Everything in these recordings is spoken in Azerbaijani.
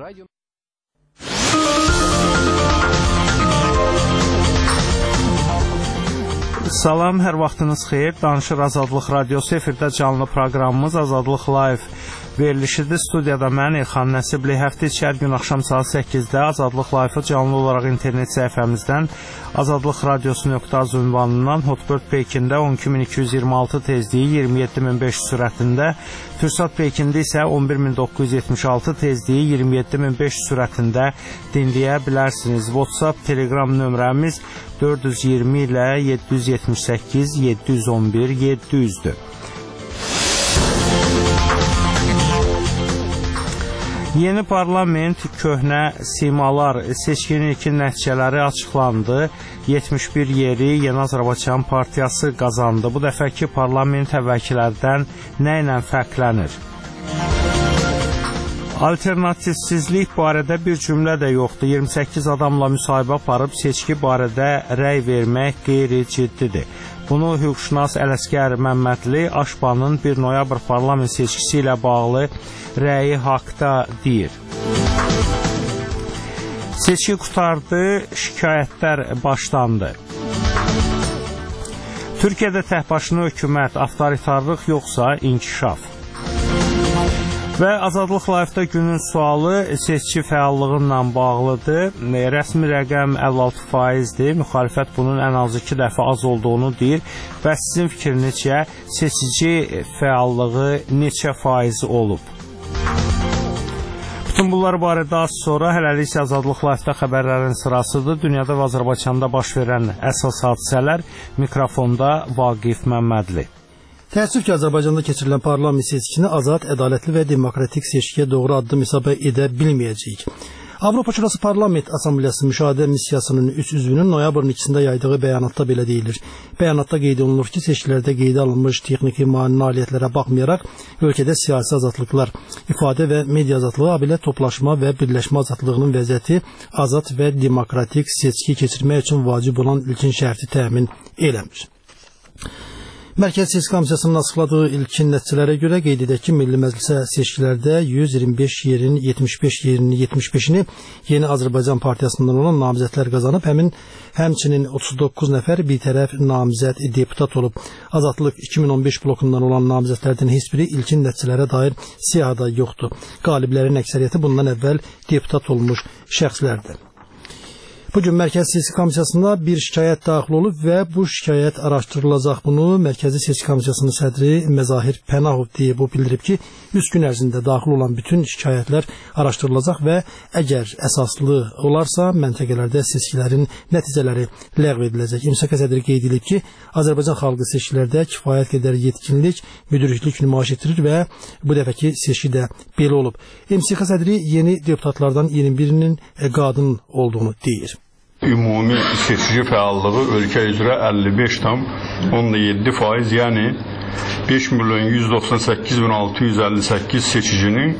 Salam, hər vaxtınız xeyir. Danışır Azadlıq Radiosu efirdə canlı proqramımız Azadlıq Live verilişidir. Studiyada mən İlxan Nəsibli. Həftə içi hər gün axşam saat 8-də Azadlıq Live-ı canlı olaraq internet səhifəmizdən azadlıqradiosu.az ünvanından Hotbird Pekində 12226 tezliyi 27500 sürətində, Türksat Pekində isə 11976 tezliyi 27500 sürətində dinləyə bilərsiniz. WhatsApp, Telegram nömrəmiz 420 ilə 778 711 700-dür. Yeni parlament, köhnə simalar seçkinin ilkin nəticələri açıqlandı. 71 yeri Yeni Azərbaycan Partiyası qazandı. Bu dəfəki parlament əvvəlkilərdən nə ilə fərqlənir? Alternativsizlik barədə bir cümlə də yoxdur. 28 adamla müsahibə aparıb seçki barədə rəy vermək qeyri-ciddidir. Bunu hüquqşünas Ələsgər Məmmədli Aşbanın 1 noyabr parlament seçkisi ilə bağlı rəyi haqda deyir. Seçki qutardı, şikayətlər başlandı. Türkiyədə təhbaşına hökumət, avtoritarlıq yoxsa inkişaf? Və Azadlıq Live-da günün sualı seçki fəallığı ilə bağlıdır. Rəsmi rəqəm 56%-dir. Müxalifət bunun ən azı 2 dəfə az olduğunu deyir. Və sizin fikrinizcə seçici fəallığı neçə faizi olub? Bütün bunlar barədə az sonra, hələlik isə Azadlıq Live-da xəbərlərin sırasıdır. Dünyada və Azərbaycanda baş verən əsas hadisələr. Mikrofonda Vaqif Məmmədli. Təəssüf ki, Azərbaycanda keçirilən parlament seçkini azad, ədalətli və demokratik seçkiyə doğru addım hesab edə bilməyəcəyik. Avropa Şurası Parlament Assambleyası müşahidə missiyasının 3 üzvünün noyabrın 2-sində yaydığı bəyanatda belə deyilir. Bəyanatda qeyd olunur ki, seçkilərdə qeydə alınmış texniki nailiyyətlərə baxmayaraq, ölkədə siyasi azadlıqlar, ifadə və media azadlığı, habelə toplaşma və birləşmə azadlığının vəziyyəti azad və demokratik seçki keçirmək üçün vacib olan ilkin şərti təmin eləmir. Mərkəzi Seçki Komissiyasının açıqladığı ilkin nəticələrə görə qeyd edək ki, Milli Məclisə seçkilərdə 125 yerin 75-ni Yeni Azərbaycan Partiyasından olan namizədlər qazanıb, həmçinin 39 nəfər bitərəf namizəd deputat olub. Azadlıq 2015 blokundan olan namizədlərdən heç biri ilkin nəticələrə dair siyahıda yoxdur. Qaliblərin əksəriyyəti bundan əvvəl deputat olmuş şəxslərdir. Bugün Mərkəzi Seçki Komissiyasına bir şikayət daxil olub və bu şikayət araşdırılacaq. Bunu Mərkəzi Seçki Komissiyasının sədri Məzahir Pənahov deyib. O bildirib ki, 3 gün ərzində daxil olan bütün şikayətlər araşdırılacaq və əgər əsaslı olarsa, məntəqələrdə seçkilərin nəticələri ləğv ediləcək. MSK sədri qeyd edib ki, Azərbaycan xalqı seçkilərdə kifayət qədər yetkinlik, müdriklük nümayiş etdirir və bu dəfəki seçki də belə olub. MSK sədri yeni deputatlardan 21-nin qadın olduğunu deyir. Ümumi seçici fəallığı ölkə üzrə 55,7%, yəni 5.198.658 seçicinin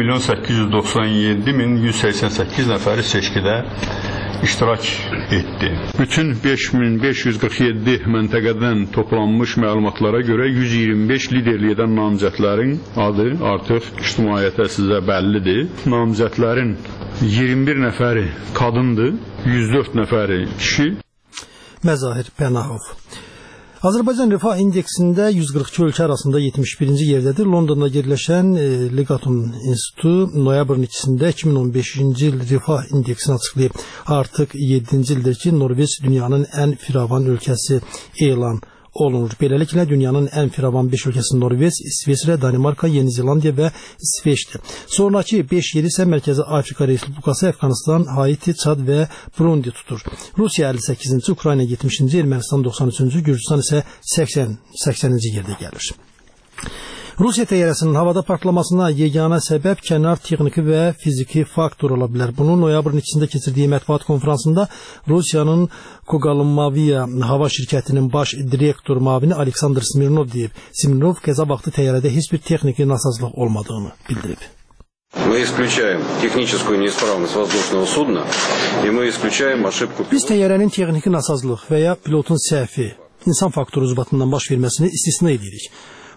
2.897.188 nəfəri seçkidə iştirak etdi. Bütün 5547 məntəqədən toplanmış məlumatlara görə 125 liderlik edən namizədlərin adı artıq ictimaiyyətə sizə bəllidir. Namizədlərin 21 nəfəri qadındır, 104 nəfəri kişi. Məzahir Pənahov. Azərbaycan Rifah İndeksində 142 ölkə arasında 71-ci yerdədir. Londonda yerləşən Legatum İnstitutu noyabrın 2-sində 2015-ci il Rifah İndeksini açıqlayıb. Artıq 7-ci ildir ki, Norveç dünyanın ən firavan ölkəsi elan olunur. Beləliklə, dünyanın ən firavan 5 ölkəsi Norveç, İsveçrə, Danimarka, Yeni Zelandiya və İsveçdir. Sonraki 5 yeri isə Mərkəzi Afrika Respublikası, Əfqanistan, Haiti, Çad və Burundi tutur. Rusiya 58-ci, Ukrayna 70-ci, Ermənistan 93-cü, Gürcistan isə 80-ci yerdə gəlir. Rusiya təyyarəsinin havada partlamasına yeganə səbəb kənar texniki və fiziki faktor ola bilər. Bunu noyabrın 2-sində keçirdiyi mətbuat konferansında Rusiyanın Kogalmaviya hava şirkətinin baş direktor mavini Aleksandr Smirnov deyib. Smirnov qəza vaxtı təyyarədə heç bir texniki nasazlıq olmadığını bildirib. Мы исключаем техническую неисправность воздушного судна, и мы исключаем ошибку. Biz təyyarənin texniki nasazlıq və ya pilotun səhvi, insan faktoru ucbatından baş verməsini istisna edirik.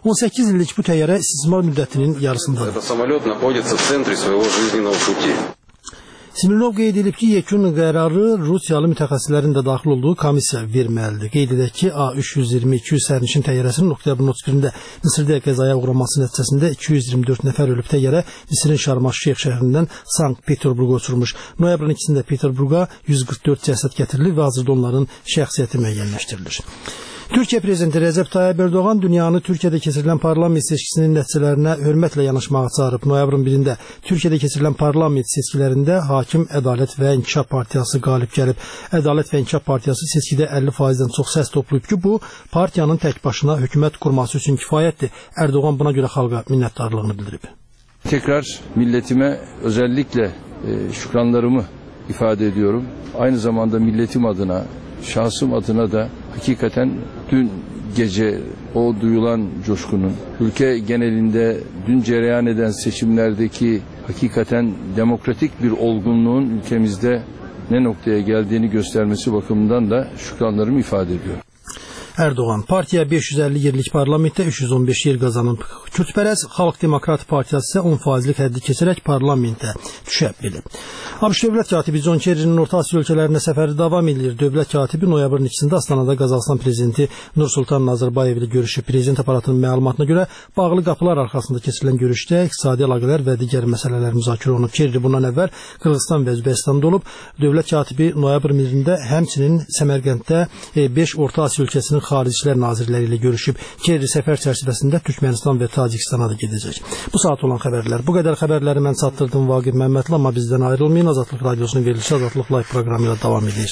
18 illik bu təyyarə istismar müddətinin yarısındadır. Этот самолет находится в центре своего жизненного пути. Smirnov qeyd edib ki, yekun qərarı Rusiyalı mütəxəssislərin də daxil olduğu komissiya verməlidir. Qeyd edək ki, A320-200 sərnişin təyyarəsinin oktyabrın 31-də Misirdə qəzaya uğraması nəticəsində 224 nəfər ölüb. Təyyarə Misirin Şarm-əş-Şeyx şəhərindən Sankt-Peterburqa uçurmuş. Noyabrın 2-sində Peterburqa 144 cəsəd gətirilir və hazırda onların şəxsiyyəti müəyyənləşdirilir. Türkiyə prezidenti Rəcəb Tayyib Erdoğan dünyanı Türkiyədə keçirilən parlament seçkisinin nəticələrinə hörmətlə yanaşmağa çağırıb. Noyabrın 1-də Türkiyədə keçirilən parlament seçkilərində Hakim Ədalət və İnkişaf Partiyası qalib gəlib. Ədalət və İnkişaf Partiyası seçkidə 50%-dən çox səs toplayıb ki, bu partiyanın tək başına hökumət qurması üçün kifayətdir. Erdoğan buna görə xalqa minnətdarlığını bildirib. Tekrar milletime özellikle şükranlarımı ifade ediyorum. Aynı zamanda milletim adına, şahsım adına da hakikaten dün gece o duyulan coşkunun, ülke genelinde dün cereyan eden seçimlerdeki hakikaten demokratik bir olgunluğun ülkemizde ne noktaya geldiğini göstermesi bakımından da şükranlarımı ifade ediyorum. Erdoğan, partiya 550 yerlik parlamentdə 315 yer qazanıb. Kürdpərəst Xalq Demokrat Partiyası isə 10%lik həddi keçərək parlamentə düşə bilib. ABŞ Dövlət katibi John Kerry'nin Orta Asiya ölkələrinə səfəri davam edir. Dövlət katibi noyabrın 2-sində Astanada Qazaxıstan prezidenti Nursultan Nazarbayev ilə görüşüb. Prezident aparatının məlumatına görə bağlı qapılar arxasında keçirilən görüşdə iqtisadi əlaqələr və digər məsələlər müzakirə olunub. Kerry bundan əvvəl Qırğızstan və Özbəkistanda olub. Dövlət katibi noyabrın 1-də həmçinin Səmərqənddə 5 Orta Asiya ölkəsinin Xarici İşlər nazirləri ilə görüşüb. Kerry səfər çərçivəsində Türkmənistan və Tacikistana da gedəcək. Bu saat olan xəbərlər. Bu qədər xəbərləri mən çatdırdım Vaqif Məmmədli, amma bizdən ayrılmayın. Azadlıq Radiosunun verilişi Azadlıq Live proqramı ilə davam edir.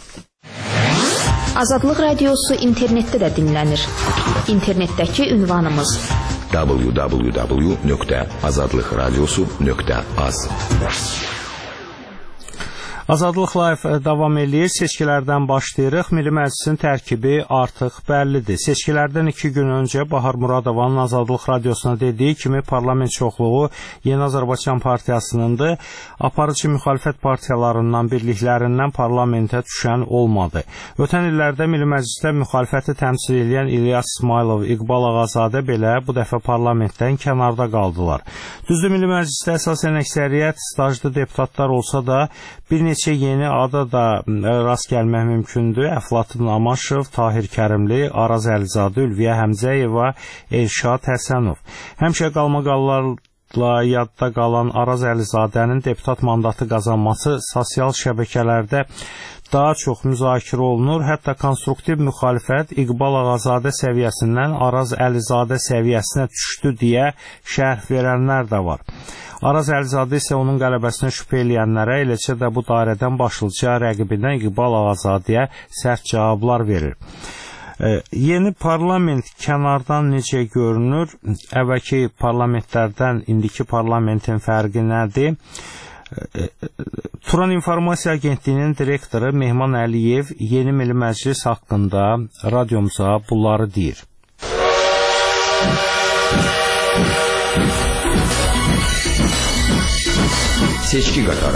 Azadlıq Radiosu internetdə də dinlənir. İnternetdəki ünvanımız www.azadlıqradiosu.az. Azadlıq Live davam eləyir. Seçkilərdən başlayırıq. Milli Məclisin tərkibi artıq bəllidir. Seçkilərdən 2 gün öncə Bahar Muradovanın Azadlıq Radiosuna dediyi kimi parlament çoxluğu Yeni Azərbaycan Partiyasınındır. Aparıcı müxalifət partiyalarından birliklərindən parlamentə düşən olmadı. Ötən illərdə Milli Məclisdə müxalifəti təmsil edən İlyas İsmailov, İqbal Ağazadə belə bu dəfə parlamentdən kənarda qaldılar. Düzdür, Milli Məclisdə əsasən əksəriyyət stajlı deputatlar olsa da bir neçə yeni ada da rast gəlmək mümkündür. Əflatun Amaşov, Tahir Kərimli, Araz Əlizadə, Ülviyə Həmzəyeva, Elşad Həsənov. Həmişə qalmaqallarla yadda qalan Araz Əlizadənin deputat mandatı qazanması sosial şəbəkələrdə daha çox müzakirə olunur. Hətta konstruktiv müxalifət İqbal Ağazadə səviyyəsindən Araz Əlizadə səviyyəsinə düşdü deyə şərh verənlər də var. Araz Əlizadə isə onun qələbəsinə şübhə eləyənlərə, eləcə də bu dairədən başlıca rəqibindən İqbal Ağazadəyə sərt cavablar verir. Yeni parlament kənardan necə görünür? Əvvəlki parlamentlərdən indiki parlamentin fərqi nədir? Turan İnformasiya Agentliyinin direktoru Mehman Əliyev Yeni Milli Məclis haqqında radiomuza bunları deyir. Seçki qatarı.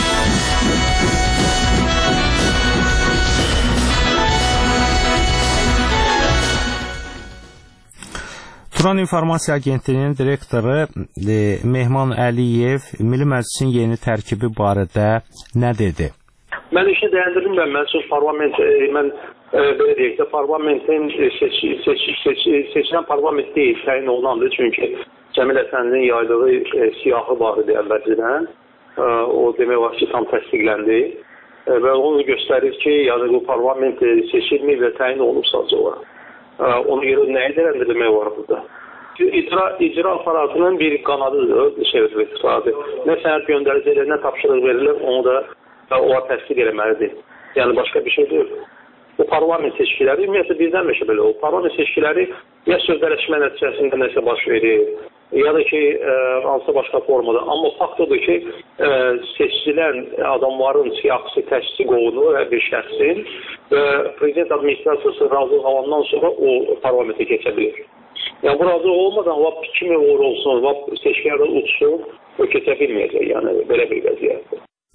Turan İnformasiya Agentliyinin direktoru Mehman Əliyev Milli Məclisin yeni tərkibi barədə nə dedi? Mən işi dəyəndirim və mənsub parlament, mən belə deyək də, parlamentin seçilən parlament deyil, təyin olunandır. Çünki Cəmil Həsəninin yaydığı siyahı var idi əvvəlcədən. O demək var ki, tam təsdiqləndi və onu göstərir ki, yəni bu parlament seçilməyib və təyin olunub sadəcə olaraq. Ona görə nəyə dəyəndirilmək var burada? İcra aparatının bir qanadıdır, nə sənəd göndəricilir, nə tapşırıq verilir, onu da o təsdiq eləməlidir. Yəni başqa bir şey deyil. Bu parlament seçkiləri, ümumiyyətlə birdən meşə belə o. Parlament seçkiləri ya sözləşmə nəticəsində nəsə baş verir, ya da ki, hansısa başqa formada. Amma fakt odur ki, seçilən adamların siyasi təsdiq olunur və bir şəxsin və prezident administrasiyası razılıq alandan sonra o parlamentə keçə bilir. Yəni, bu razılıq olmadan kimi uğur olsun, seçkilərdə uçsun, o keçə bilməyəcək, yəni belə bir vəziyyətdir.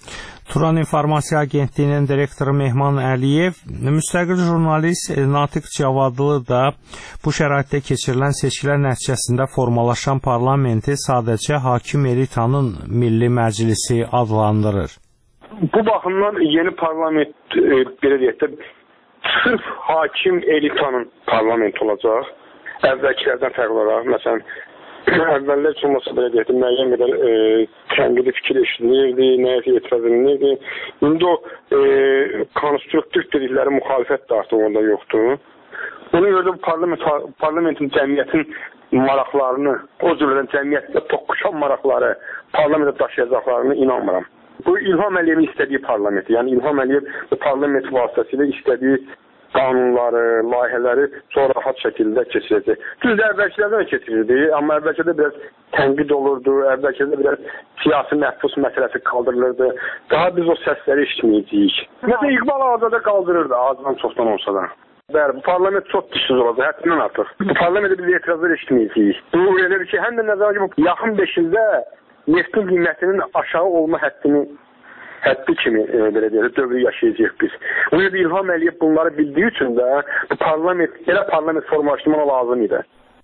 Turan İnformasiya Agentliyinin direktoru Mehman Əliyev, müstəqil jurnalist Natiq Cavadlı da bu şəraitdə keçirilən seçkilər nəticəsində formalaşan parlamenti sadəcə hakim elitanın Milli Məclisi adlandırır. Bu baxımdan yeni parlament belə deyək də sırf hakim elitanın parlament olacaq. Əvvəlkilərdən fərqli olaraq, məsələn, əvvəllər üçün olmasa belə deyək də müəyyən qədər tənqidi fikir eşidilirdi, nəyə etiraz edilirdi. İndi o konstruktiv dedikləri müxalifət də artıq onda yoxdur. Ona görə də parlamentin cəmiyyətin maraqlarını, o cümlədən cəmiyyətdə toqquşan maraqları parlamentə daşıyacaqlarını inanmıram. Bu İlham Əliyevin istədiyi parlament, yəni İlham Əliyev bu parlament vasitəsilə istədiyi qanunları, layihələri çox rahat şəkildə keçirəcək. Düzdür, əvvəlkilərdən də keçirirdi, amma əvvəlkilərdə biraz tənqid olurdu, əvvəlkilərdə biraz siyasi məhbus məsələsi qaldırılırdı. Daha biz o səsləri eşitməyəcəyik. Məsələn, İqbal Ağazadə qaldırırdı, azdan çoxdan olsa da. Bəli, bu parlament çox dişsiz olacaq, həddindən artıq. Bu parlamentdə biz etirazlar eşitməyəcəyik. Bu elə bir ki, həm də nəzərə ki, bu yaxın 5 ildə neftin qiymətinin aşağı olma həddi kimi belə deyək, dövrü yaşayacaq biz. Ona görə İlham Əliyev bunları bildiyi üçün də bu parlament formalaşdırmağa lazım idi.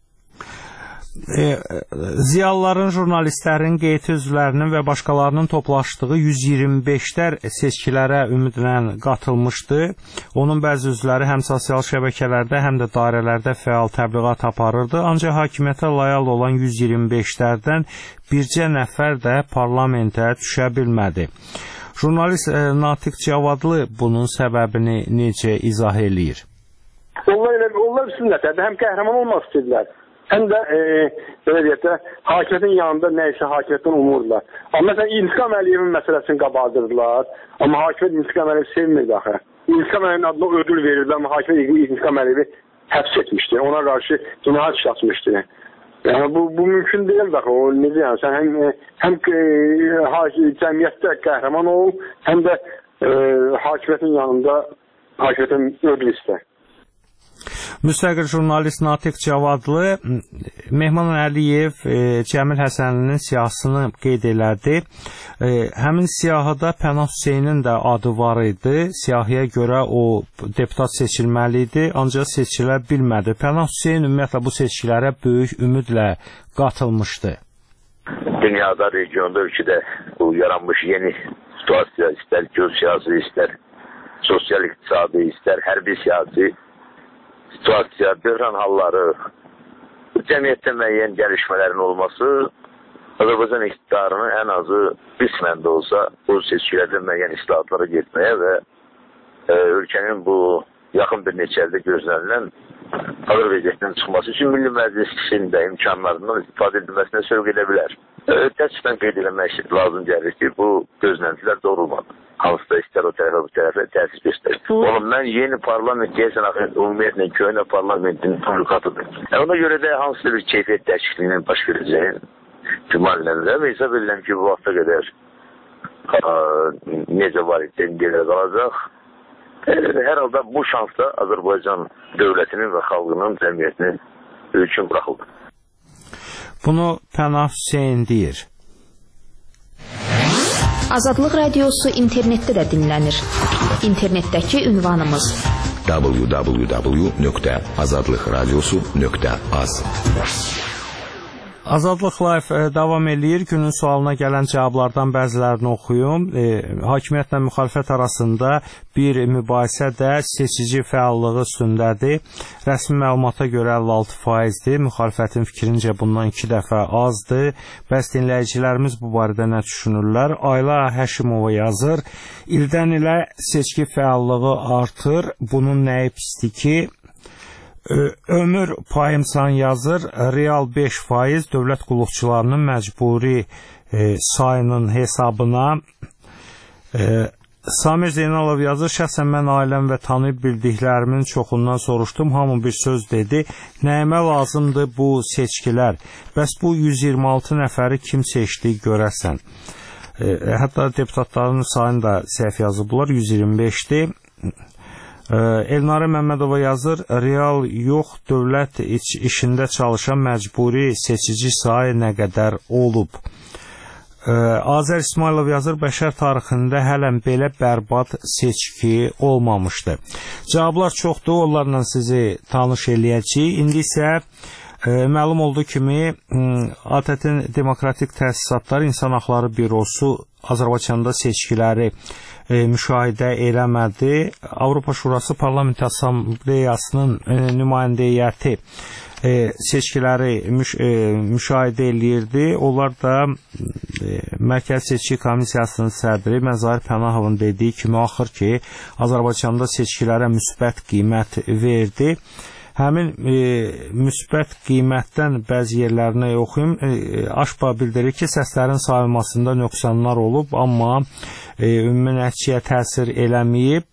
Ziyalıların, jurnalistlərin, QET üzvlərinin və başqalarının toplaşdığı 125-lər seçkilərə ümidlə qatılmışdı. Onun bəzi üzvləri həm sosial şəbəkələrdə, həm də dairələrdə fəal təbliğat aparırdı. Ancaq hakimiyyətə layal olan 125-lərdən bircə nəfər də parlamentə düşə bilmədi. Jurnalist Natiq Cavadlı bunun səbəbini necə izah eləyir? Onlar üstünlətədir, həm qəhrəman olmaq istəyirlər. Həm də belə deyək də hakimiyyətin yanında nə isə hakimiyyətdən umurdular. Amma məsələn İntiqam Əliyevin məsələsini qabardırdılar. Amma hakimiyyət İntiqam Əliyevi sevmirdi axı. İntiqam Əliyevin adına ödül verirdi, amma hakimiyyət İntiqam Əliyevi həbs etmişdi. Ona qarşı cinayət işi açmışdı. Yəni bu mümkün deyil axı. O necə yəni sən həm cəmiyyətdə qəhrəman ol, həm də hakimiyyətin yanında hakimiyyətin ödül istə. Müstəqil jurnalist Natiq Cavadlı Mehman Əliyev Cəmil Həsənlinin siyahısını qeyd elədi. Həmin siyahıda Pənah Hüseynin də adı var idi. Siyahıya görə o deputat seçilməli idi, ancaq seçilə bilmədi. Pənah Hüseyn ümumiyyətlə bu seçkilərə böyük ümidlə qatılmışdı. Dünyada, regionda, ölkədə bu yaranmış yeni situasiya, istər geosiyasi, istər sosial-iqtisadi, istər hərbi siyasi situasiya, böhran halları, cəmiyyətdə müəyyən gəlişmələrin olması Azərbaycan iqtidarının ən azı qismən də olsa bu seçkilərdə müəyyən islahatlara getməyə və ölkənin bu yaxın bir neçə ildə gözlənilən ağır vəziyyətdən çıxması üçün Milli Məclisin də imkanlarından istifadə edilməsinə sövq edə bilər. Təəssüfən qeyd eləmək lazım gəlir ki, bu gözləntilər doğrulmadı. Hansı da istər o tərəfə, bu tərəfə təsir göstərir. Oğlum, mən yeni parlament deyəsən ümumiyyətlə köhnə parlamentin publikatıdır. Ona görə də hansı bir keyfiyyət dəyişikliyinin baş verəcəyin gümanlanır və hesab edirəm ki, bu vaxta qədər necə var etdiyin gedə qalacaq. Hər halda bu şansda Azərbaycan dövlətinin və xalqının cəmiyyətinin üçün buraxıldı. Bunu Pənah Hüseyn deyir. Azadlıq Radiosu internetdə də dinlənir. İnternetdəki ünvanımız www.azadlıqradiosu.az. Azadlıq Live davam eləyir. Günün sualına gələn cavablardan bəzilərini oxuyum. Hakimiyyətlə müxalifət arasında bir mübahisə də seçici fəallığı üstündədir. Rəsmi məlumata görə 56%-dir. Müxalifətin fikrincə bundan 2 dəfə azdır. Bəs dinləyicilərimiz bu barədə nə düşünürlər? Ayla Həşimova yazır. İldən ilə seçki fəallığı artır. Bunun nəyi pisdir ki? Ömür Payımsan yazır, real 5% dövlət qulluqçularının məcburi sayının hesabına. Samir Zeynalov yazır, şəxsən mən ailəm və tanıyıb bildiklərimin çoxundan soruşdum, hamı bir söz dedi, nəyimə lazımdır bu seçkilər, bəs bu 126 nəfəri kim seçdi görəsən. Hətta deputatların sayını da səhv yazıblar, 125-dir. Elnarə Məmmədova yazır, real yox, dövlət işində çalışan məcburi seçici sayı nə qədər olub. Azər İsmailov yazır, bəşər tarixində hələn belə bərbad seçki olmamışdı. Cavablar çoxdur, onlarla sizi tanış eləyəcəyik. İndi isə məlum olduğu kimi ATƏT-in Demokratik Təsisatlar İnsan Haqları Bürosu Azərbaycanda seçkiləri müşahidə eləmədi. Avropa Şurası Parlament Assambleyasının nümayəndə heyəti seçkiləri müşahidə eləyirdi. Onlar da Mərkəzi Seçki Komissiyasının sədri Məzahir Pənahovun dediyi kimi axır ki, Azərbaycanda seçkilərə müsbət qiymət verdi. Həmin müsbət qiymətdən bəzi yerlərinə oxuyum. AŞPA bildirir ki, səslərin sayılmasında nöqsanlar olub, amma ümumi nəticəyə təsir eləməyib.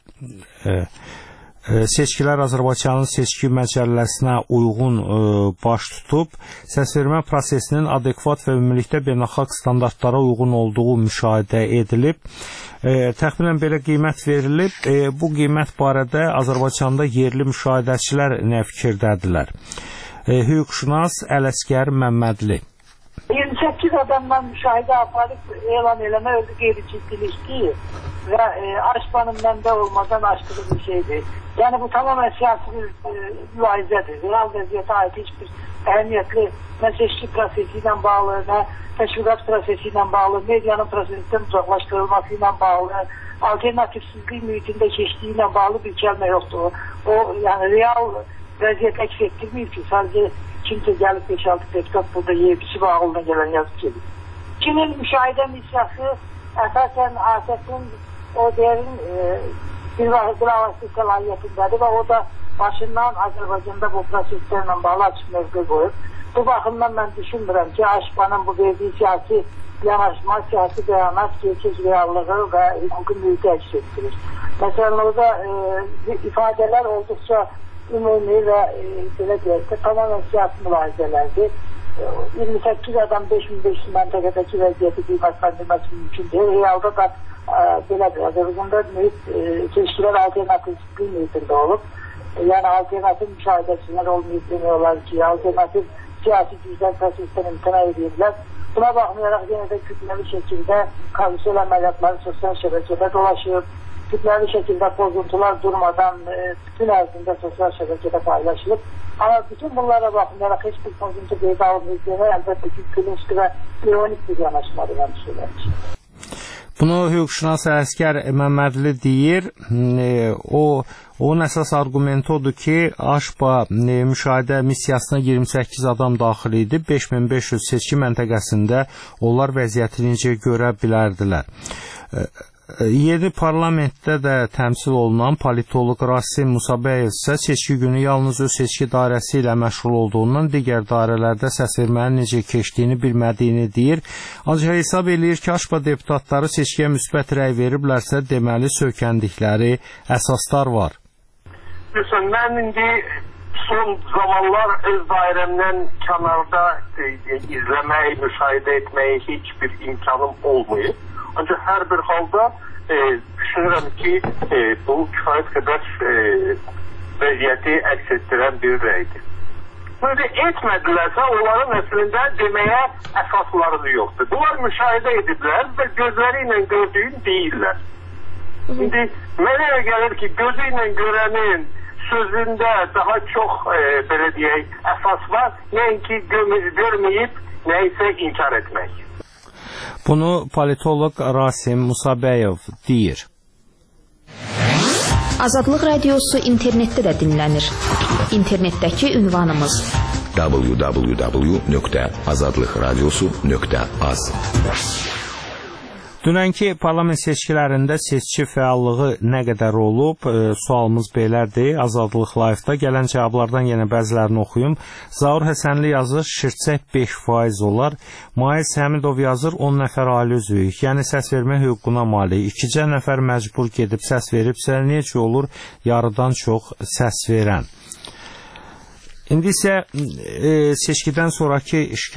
Seçkilər Azərbaycanın seçki məcəlləsinə uyğun baş tutub, səsvermə prosesinin adekvat və ümumilikdə beynəlxalq standartlara uyğun olduğu müşahidə edilib. Təxminən belə qiymət verilib. Bu qiymət barədə Azərbaycanda yerli müşahidəçilər nə fikirdədirlər? Hüquqşünas Ələsgər Məmmədli. 28 adamdan müşahidə aparıb elan eləmə özü qeyri-ciddilik deyil və AŞPA-nın məndə olmadan açdığı bir şeydir. Yəni bu tamamen siyasi bir müalicədir. Real vəziyyətə aid heç bir əhəmiyyətli nə seçki prosesi ilə bağlı, nə təşviqat prosesi ilə bağlı, medianın prosesindən uzaqlaşdırılması ilə bağlı, alternativsizlik mühitində keçdiyi ilə bağlı bir kəlmə yoxdur. O, yəni real vəziyyət əks etdirməyib ki, sadəcə kimsə gəlib 5-6 deputat burada yeyibisi və ağıldan gələn yazıb gedir. Kimin müşahidə missiyası əsasən ATƏT-in o derin bir vasitə səlahiyyətindədir və o da başından Azərbaycanda bu proseslərlə bağlı açıq mövqe qoyub. Bu baxımdan mən düşünmürəm ki, AŞPA-nın bu verdiyi siyasi yanaşma, siyasi bəyanat gerçək reallığı və hüquqi mühiti əks etdirir. Məsələn, orada ifadələr olduqca ümumi və belə deyək ki, tamamen siyasi mülahizələrdir. 28 adam 5500 məntəqədəki vəziyyəti qiymətləndirməsi mümkün deyil. Realda da belədir. Azərbaycanda seçkilər alternativ mühitində olub. Yəni alternativ müşahidəçilər olmayıb demiyorlar ki, alternativ siyasi güclər prosesdən imtina edirlər. Buna baxmayaraq yenə də kütləvi şəkildə karussel əməliyyatları sosial şəbəkədə dolaşır. Kütləvi şəkildə pozuntular durmadan bütün ərzində sosial şəbəkədə paylaşılıb. Amma bütün bunlara baxmayaraq heç bir pozuntu qeydə alınmayıb. Əlbəttə ki, gülünçlü və ironik bir yanaşmadır mən düşünürəm. Bunu hüquqşünas Ələsgər Məmmədli deyir. Onun əsas argumenti odur ki, AŞPA müşahidə missiyasına 28 adam daxil idi. 5500 seçki məntəqəsində onlar vəziyyəti necə görə bilərdilər. Yeni parlamentdə də təmsil olunan politoloq Rasim Musabəyev isə seçki günü yalnız öz seçki dairəsi ilə məşğul olduğundan digər dairələrdə səsvermənin necə keçdiyini bilmədiyini deyir. Ancaq hesab eləyir ki, AŞPA deputatları seçkiyə müsbət rəy veriblərsə, deməli sökəndikləri əsaslar var. Məsələn, mən indi son zamanlar öz dairəmdən kənarda izləmək, müşahidə etməyə heç bir imkanım olmayıb. Ancaq hər bir halda düşünürəm ki, bu kifayət qədər vəziyyəti əks etdirən bir rəydir. Böyle etmədilərsə, onların əslində deməyə əsasları yoxdur. Bunlar müşahidə ediblər və gözləri ilə gördüyün deyirlər. Şimdi mənə gəlir ki, gözü ilə görənin sözündə daha çox belə deyək, əsas var, nəinki görməyib, nəysə inkar etmək. Bunu politoloq Rasim Musabəyev deyir. Azadlıq Radiosu internetdə də dinlənir. İnternetdəki ünvanımız www.azadlıqradiosu.az. Dünənki parlament seçkilərində seçki fəallığı nə qədər olub? Sualımız belədir. Azadlıq Live-da gələn cavablardan yenə bəzilərini oxuyum. Zaur Həsənli yazır, şirçək 5% olar. Mayis Həmidov yazır, 10 nəfər ailə üzvüyük. Yəni səs vermə hüququna malik. 2 nəfər məcbur gedib səs veribsə, necə olur yarıdan çox səs verən? İndi isə seçkidən sonraki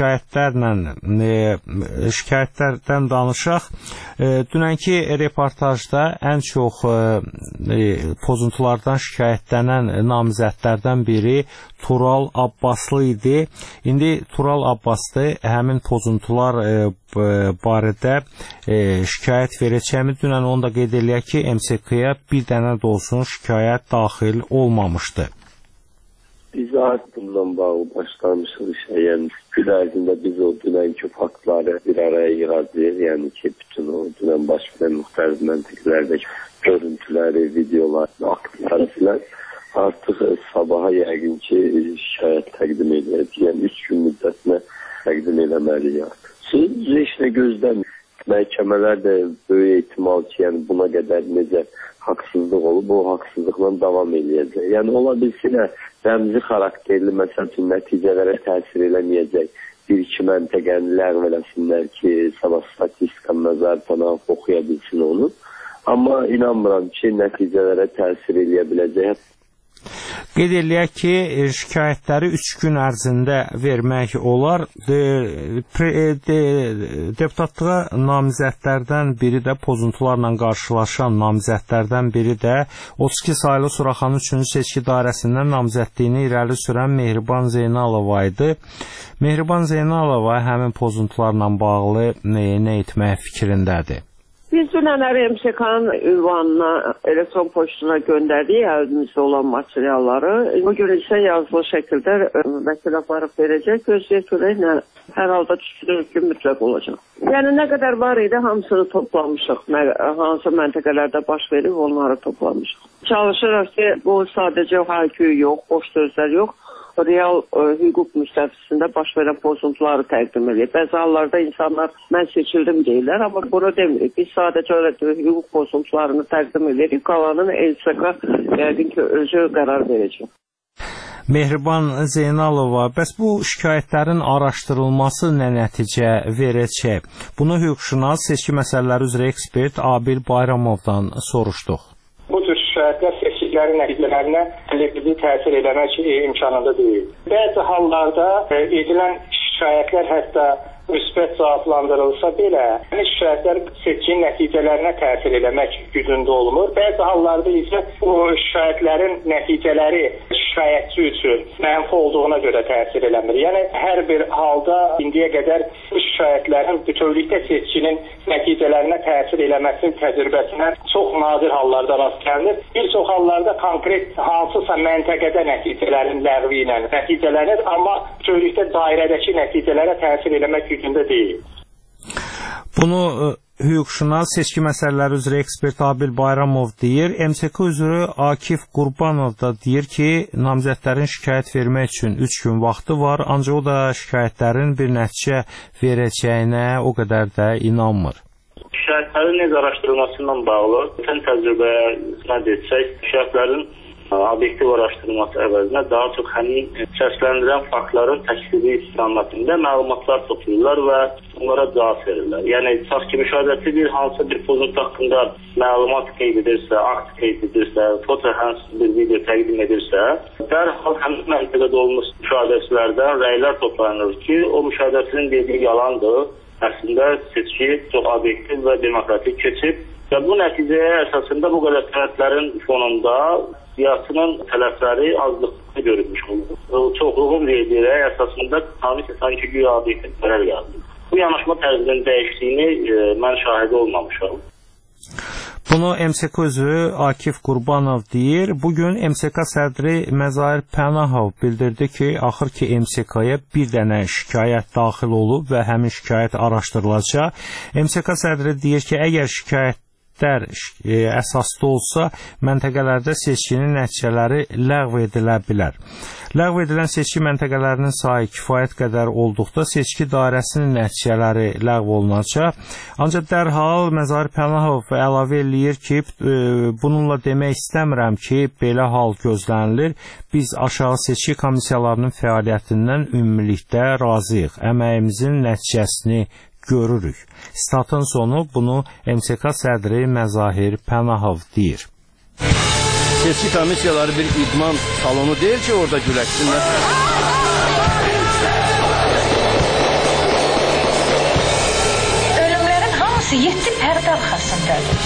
şikayətlərdən danışaq. Dünənki reportajda ən çox pozuntulardan şikayətlənən namizədlərdən biri Tural Abbaslı idi. İndi Tural Abbaslı həmin pozuntular barədə şikayət verəcəyimi. Dünən onu da qeyd eləyək ki, MSK-ya bir dənə də olsun şikayət daxil olmamışdı. Biz artıq bundan bağlı başlamışıq işə. Yəni gün ərzində biz o dünənki faktları bir araya yığacağıq. Yəni ki, bütün o dünən baş verən müxtəlif məntəqələrdəki görüntüləri, videoları, aktivlər artıq sabaha yəqin ki, şikayət təqdim edəcəyik. Yəni 3 gün müddətinə təqdim eləməliyik. Siz heç nə gözləmir. Məhkəmələr də böyük ehtimal ki, yəni buna qədər necə haqsızlıq olub, o haqsızlıqla davam eləyəcək. Yəni ola bilsin, rəmzi xarakterli məsəl üçün nəticələrə təsir eləməyəcək bir-iki məntəqəni ləğv eləsinlər ki, sabah statistika nəzarətən alıb oxuya bilsin onu. Amma inanmıram ki, nəticələrə təsir eləyə biləcək. Qeyd eləyək ki, şikayətləri 3 gün ərzində vermək olar. Deputatlığa namizədlərdən biri də, pozuntularla qarşılaşan namizədlərdən biri də 32 saylı Suraxanı 3-cü seçki dairəsindən namizədliyini irəli sürən Mehriban Zeynalova idi. Mehriban Zeynalova həmin pozuntularla bağlı nə etmək fikrindədir? Biz dünən MSK-nın ünvanına, elektron poçtuna göndərdik əlimizdə olan materialları. O görə isə yazılı şəkildə vəkil aparıb verəcək. Gözləyək görək, hər halda düşünürük ki, mütləq olacaq. Yəni nə qədər var idi, hamısını toplamışıq. Hansı məntəqələrdə baş verib, onları toplamışıq. Çalışırıq ki, bu sadəcə haykü yox, boş sözlər yox. Real hüquq müstəvisində baş verən pozuntuları təqdim edir. Bəzi hallarda insanlar mən seçildim deyirlər, amma bunu demirik. Biz sadəcə hüquq pozuntularını təqdim edirik. Qalanın MSK yəqin ki, özü qərar verəcək. Mehriban Zeynalova, bəs bu şikayətlərin araşdırılması nə nəticə verəcək? Bunu hüquqşünas, seçki məsələləri üzrə ekspert Abil Bayramovdan soruşduq. Bu tür şikayətlər seçkilərin nəticələrinə təsir eləmək imkanında deyil. Bəzi hallarda edilən şikayətlər hətta müsbət cavablandırılsa belə, şikayətlər seçkinin nəticələrinə təsir eləmək gücündə olmur. Bəzi hallarda isə bu şikayətlərin nəticələri şikayətçi üçün mənfi olduğuna görə təsir eləmir. Yəni hər bir halda indiyə qədər bu şikayətlərin bütövlükdə seçkinin nəticələrinə təsir eləməsinin təcrübəsinə çox nadir hallarda rast gəlinir. Bir çox hallarda konkret hansısa məntəqədə nəticələrin ləğvi ilə nəticələnir, amma bütövlükdə dairədəki nəticələrə təsir eləmək gücündə deyil. Bunu hüquqşünas, seçki məsələləri üzrə ekspert Abil Bayramov deyir. MSK üzrə Akif Qurbanov da deyir ki, namizədlərin şikayət vermək üçün 3 gün vaxtı var, ancaq o da şikayətlərin bir nəticə verəcəyinə o qədər də inanmır. Şikayətlərin necə araşdırılmasından bağlı bütün təcrübəyə isnad etsək, şikayətlərin obyektiv araşdırılması əvəzinə daha çox həmin səsləndirən faktların təklifi istiqamətində məlumatlar toplayırlar və onlara cavab verirlər. Yəni, tutaq ki, müşahidəçi hansı bir pozuntu haqqında məlumat qeyd edirsə, akt qeyd edirsə, foto hansı bir video təqdim edirsə, dərhal həmin məntəqədə olmuş müşahidəçilərdən rəylər toplanır ki, o müşahidəçinin dediyi yalandır. Əslində seçki çox obyektiv və demokratik keçib və bu nəticəyə əsasında bu qədər tərəflərin fonunda siyasının tələfləri azlıqlı görülmüş oldu. Çoxluğun verdiyi əsasında sanki güya obyektiv qərar gəldi. Bu yanaşma tərzinin dəyişdiyini mən şahidi olmamışam. Bunu MSK üzrə Akif Qurbanov deyir. Bugün MSK sədri Məzahir Pənahov bildirdi ki, axır ki MSK-ya bir dənə şikayət daxil olub və həmin şikayət araşdırılacaq. MSK sədri deyir ki, əgər şikayətlər əsaslı olsa, məntəqələrdə seçkinin nəticələri ləğv edilə bilər. Ləğv edilən seçki məntəqələrinin sayı kifayət qədər olduqda seçki dairəsinin nəticələri ləğv olunacaq. Ancaq dərhal Məzahir Pənahov əlavə eləyir ki, bununla demək istəmirəm ki, belə hal gözlənilir. Biz aşağı seçki komissiyalarının fəaliyyətindən ümumilikdə razıyıq. Əməyimizin nəticəsini görürük. Statın sonu bunu MSK sədri Məzahir Pənahov deyir. seçki komissiyaları bir idman salonu değil ki orada güləşsinlər. Ölümlərin hamısı 7 pərdə arxasındadır.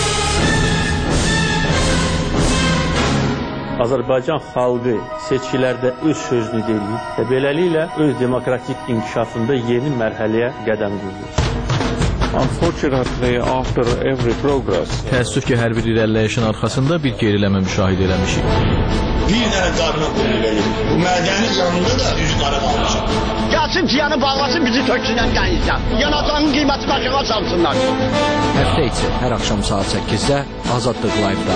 Azərbaycan xalqı seçkilərdə öz sözünü deyir və beləliklə öz demokratik inkişafında yeni mərhələyə qədəm qoyur. Unfortunately, after every progress, təəssüf ki, hər bir irəliləyişin arxasında bir geriləmə müşahidə eləmişik. Bir dənə qarına qoyulur verir. Bu mədənin yanında da üz qara qalmışam. Gəlsin tiyanı bağlasın, bizi töksünən qənizdən. Yanacağının qiyməti başına salsınlar. Həftə içi hər axşam saat 8-də Azadlıq Live-da.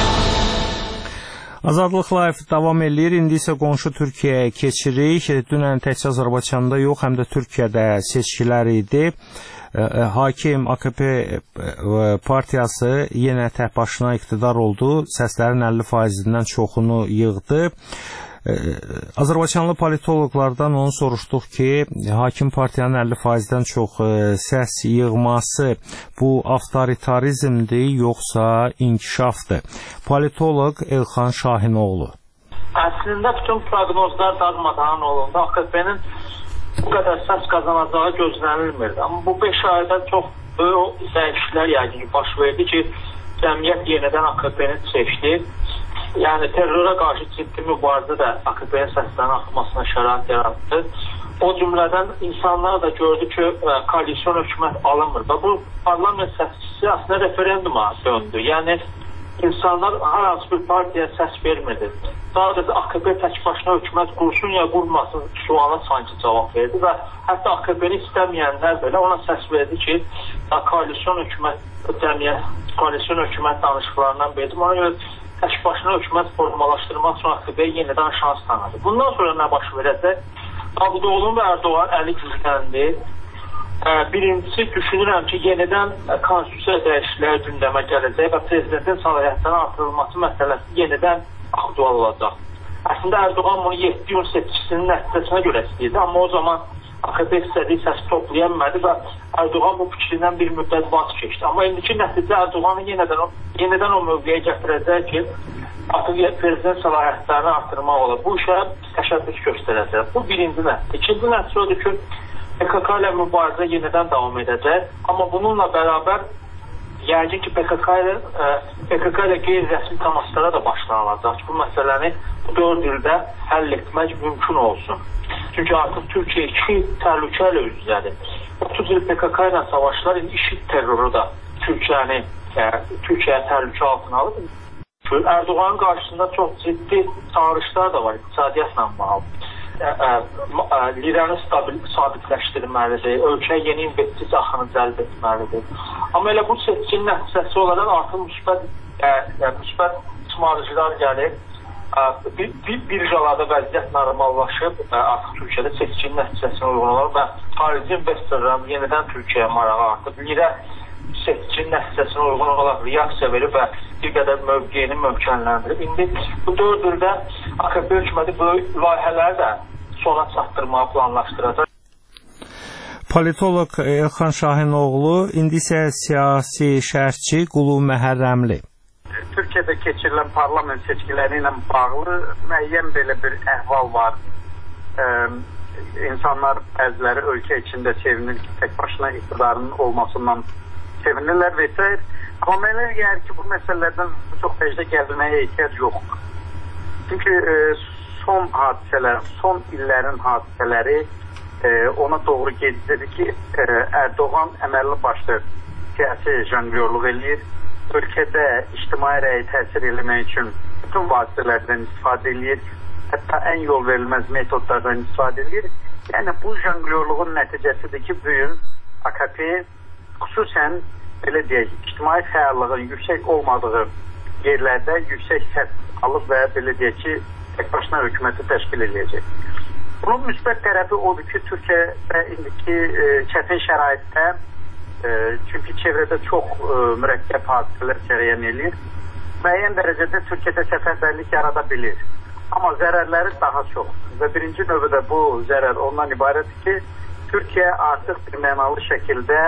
Azadlıq Live davam eləyir. İndi isə qonşu Türkiyəyə keçirik. Dünən təkcə Azərbaycanda yox, həm də Türkiyədə seçkilər idi. Hakim AKP partiyası yenə tək başına iqtidar oldu. Səslərin 50%-dən çoxunu yığdı. Azərbaycanlı politoloqlardan onu soruşduq ki, hakim partiyanın 50%-dən çox səs yığması bu avtoritarizmdir, yoxsa inkişafdır? Politoloq Elxan Şahinoğlu. Əslində bütün proqnozlar darmadağın olundu. AKP-nin bu qədər səs qazanacağı gözlənilmirdi. Amma bu 5 ayda çox böyük dəyişikliklər yəqin baş verdi ki, cəmiyyət yenidən AKP-ni seçdi. Yəni terrora qarşı ciddi mübarizə də AKP-nin səslərin artmasına şərait yaratdı. O cümlədən insanlar da gördü ki, koalisyon hökumət alınmır və bu parlament səsçisi əslində referenduma döndü. Yəni insanlar hər hansı bir partiyaya səs vermirdi. Sadəcə AKP tək başına hökumət qursun ya qurmasın suala sanki cavab verdi və hətta AKP-ni istəməyənlər belə ona səs verdi ki, koalisyon hökumət danışıqlarından verdim. Ona görə tək başına hökumət formalaşdırmaq üçün AKP-yə yenidən şans tanıdı. Bundan sonra nə baş verəcək? Davutoğlu və Erdoğan əli gücləndi. Birincisi düşünürəm ki, yenidən konstitusiya dəyişiklikləri gündəmə gələcək və prezidentin səlahiyyətinin artırılması məsələsi yenidən aktual olacaq. Əslində Erdoğan bunu 7 iyun seçkisinin nəticəsinə görə istəyirdi, amma o zaman AKP istədiyi səsi toplaya bilmədi və Erdoğan bu fikrindən bir müddət vaz keçdi. Amma indiki nəticə Erdoğanı yenidən o mövqeyə gətirəcək ki, prezident səlahiyyətlərini artırmaq olur. Bu işə təşəbbüs göstərəcək. Bu birinci nəticə. İkinci nəticə odur ki, PKK ilə mübarizə yenidən davam edəcək. Amma bununla bərabər yəqin ki, PKK ilə qeyri-rəsmi təmaslara da başlanılacaq ki, bu məsələni bu 4 ildə həll etmək mümkün olsun. Çünki artıq Türkiyə 2 təhlükə ilə üz-üzədir. 30 il PKK ilə savaşlar, indi IŞİD terroru da Türkiyəyə təhlükə altına alıb. Erdoğanın qarşısında çox ciddi çağırışlar da var iqtisadiyyatla bağlı. Liranı sabitləşdirməlidir, ölkəyə yeni investisiya axını cəlb etməlidir. Amma elə bu seçkinin nəticəsi olaraq artıq müsbət ismarıcılar gəlir. Birjalarda vəziyyət normallaşıb, artıq Türkiyədə seçkinin nəticəsinə uyğun olar və xarici investorların yenidən Türkiyəyə marağı artıb. Lirə seçkinin nəticəsinə uyğun olaraq reaksiya verib və bir qədər mövqeyini möhkəmləndirib. İndi bu 4 ildə AKP hökuməti böyük layihələri də sona çatdırmağı planlaşdıracaq. Politoloq Elxan Şahinoğlu, indi isə siyasi şərhçi Qulu Məhərrəmli. Türkiyədə keçirilən parlament seçkiləri ilə bağlı müəyyən belə bir əhval var. İnsanlar bəziləri ölkə içində sevinir ki, tək başına iqtidarının olmasından sevinirlər və s. Amma mənə gəlir ki, bu məsələlərdən çox vəcdə gəlməyə ehtiyac yoxdur. Çünki son hadisələr, son illərin hadisələri ona doğru gedir ki, Erdoğan əməlli başlı siyasi janglyorluq eləyir. Ölkədə ictimai rəyi təsir eləmək üçün bütün vasitələrdən istifadə eləyir. Hətta ən yol verilməz metodlardan istifadə eləyir. Yəni bu janglyorluğun nəticəsidir ki, bu gün AKP xüsusən belə deyək, ictimai fəallığın yüksək olmadığı yerlərdə yüksək səs alıb və belə deyək ki, tək başına hökuməti təşkil edəcək. Bunun müsbət tərəfi odur ki, Türkiyədə indiki çətin şəraitdə, çünki çevrədə çox mürəkkəb hadisələr cərəyan edir, müəyyən dərəcədə Türkiyədə səfərbərlik yarada bilir. Amma zərərləri daha çox və birinci növbədə bu zərər ondan ibarətdir ki, Türkiyə artıq bir mənalı şəkildə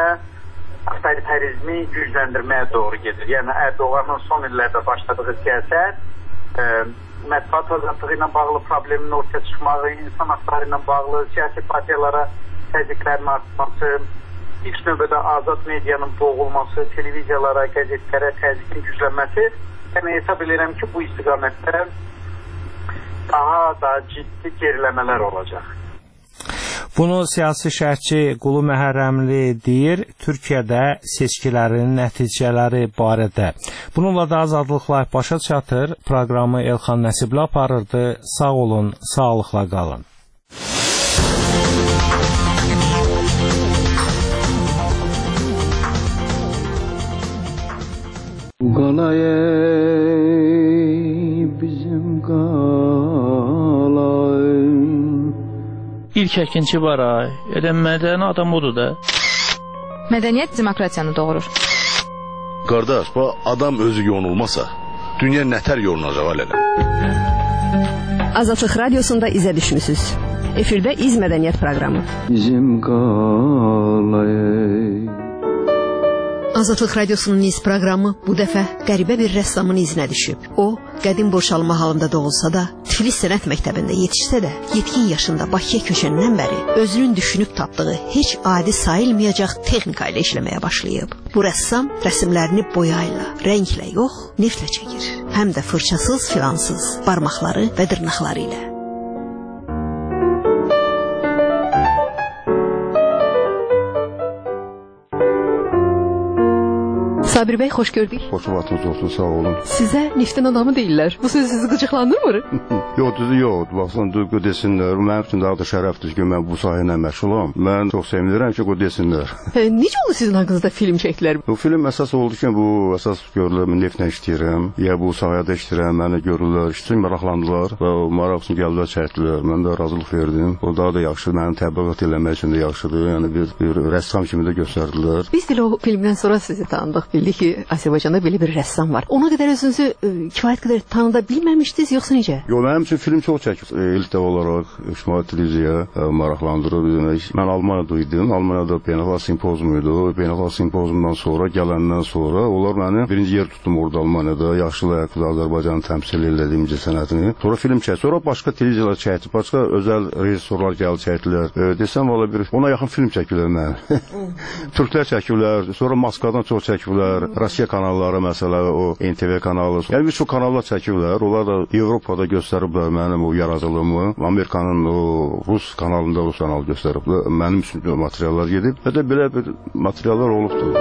avtoritarizmi gücləndirməyə doğru gedir. Yəni Erdoğanın son illərdə başladığı siyasət mətbuat azadlığı ilə bağlı problemin ortaya çıxmağı, insan haqları ilə bağlı siyasi partiyalara təzyiqlərin artması, ilk növbədə azad medianın boğulması, televiziyalara, qəzetlərə təzyiqin güclənməsi, yəni hesab edirəm ki, bu istiqamətdə daha da ciddi geriləmələr olacaq. Bunu siyasi şərhçi Qulu Məhərrəmli deyir Türkiyədə seçkilərin nəticələri barədə. Bununla da Azadlıq Live başa çatır. Proqramı Elxan Nəsibli aparırdı. Sağ olun, sağlıqla qalın. Qalay bizim qalay. İlk əkinçi var ay. Elə mədəni adam odur da. Mədəniyyət demokratiyanı doğurur. Qardaş, bu adam özü yonulmasa, dünya nətər yonulacaq alələ? Azadlıq Radiosunda izə düşmüsünüz. Efirdə İz Mədəniyyət proqramı. Bizim qalay. Azadlıq Radiosunun iz proqramı bu dəfə qəribə bir rəssamın izinə düşüb. O, qədim Borçalma halında doğulsa da, Tiflis Sənət Məktəbində yetişsə də, yetkin yaşında Bakıya köçəndən bəri özünün düşünüb tapdığı heç adi sayılmayacaq texnika ilə işləməyə başlayıb. Bu rəssam rəsmlərini boyayla, rənglə yox, neftlə çəkir. Həm də fırçasız, filansız, barmaqları və dırnaqları ilə. Sabir bəy, xoş gördük. Xoş vaxtınız olsun, sağ olun. Sizə neftin adamı deyirlər. Bu söz sizi qıcıqlandırmır? Yox, düzü yox. Baxsan, desinlər. Mənim üçün daha da şərəfdir ki, mən bu sahə ilə məşğulam. Mən çox sevinirəm ki, desinlər. Necə oldu sizin haqqınızda film çəkdilər? Bu film əsas oldu ki, bu əsas görürlər, mən neftlə işləyirəm. Ya bu sahədə işləyirəm, məni görürlər, işləyir, maraqlandılar və o maraq üçün gəldilər, çəkdilər. Mən də razılıq verdim. O daha da yaxşı, mənim təbliğat eləmək üçün də yaxşıdır. Yəni bir rəssam kimi də göstərdilər. Biz də o filmdən sonra sizi tanıdıq, bildik ki, Azərbaycanda belə bir rəssam var. Ona qədər özünüzü kifayət qədər tanıda bilməmişdiniz, yoxsa necə? Yox, mənim üçün film çox çəkib. İlk dəfə olaraq ictimai televiziyaya maraqlandırıb. Mən Almaniyada idim. Almaniyada beynəlxalq simpozum idi. Beynəlxalq simpozumdan sonra, gələndən sonra onlar məni birinci yer tutdum orada Almaniyada. Yaxşı layıqlı Azərbaycanı təmsil etdiyim sənətini. Sonra film çəkdim. Sonra başqa televiziyalar çəkdi. Başqa özəl rejissorlar gəldi, çəkdilər. Desəm valla bir ona yaxın film çəkiblər mən. Türklər çəkiblər. Sonra Moskvadan çox çəkiblər. Rusiya kanalları məsələ, o NTV kanalı. Yəni bir çox kanallar çəkiblər. Onlar da Avropada göstəriblər mənim o yaradıcılığımı. Amerikanın o Rus kanalında Rus kanalı göstəriblər. Mənim üçün materiallar gedib. Və də belə bir materiallar olubdur.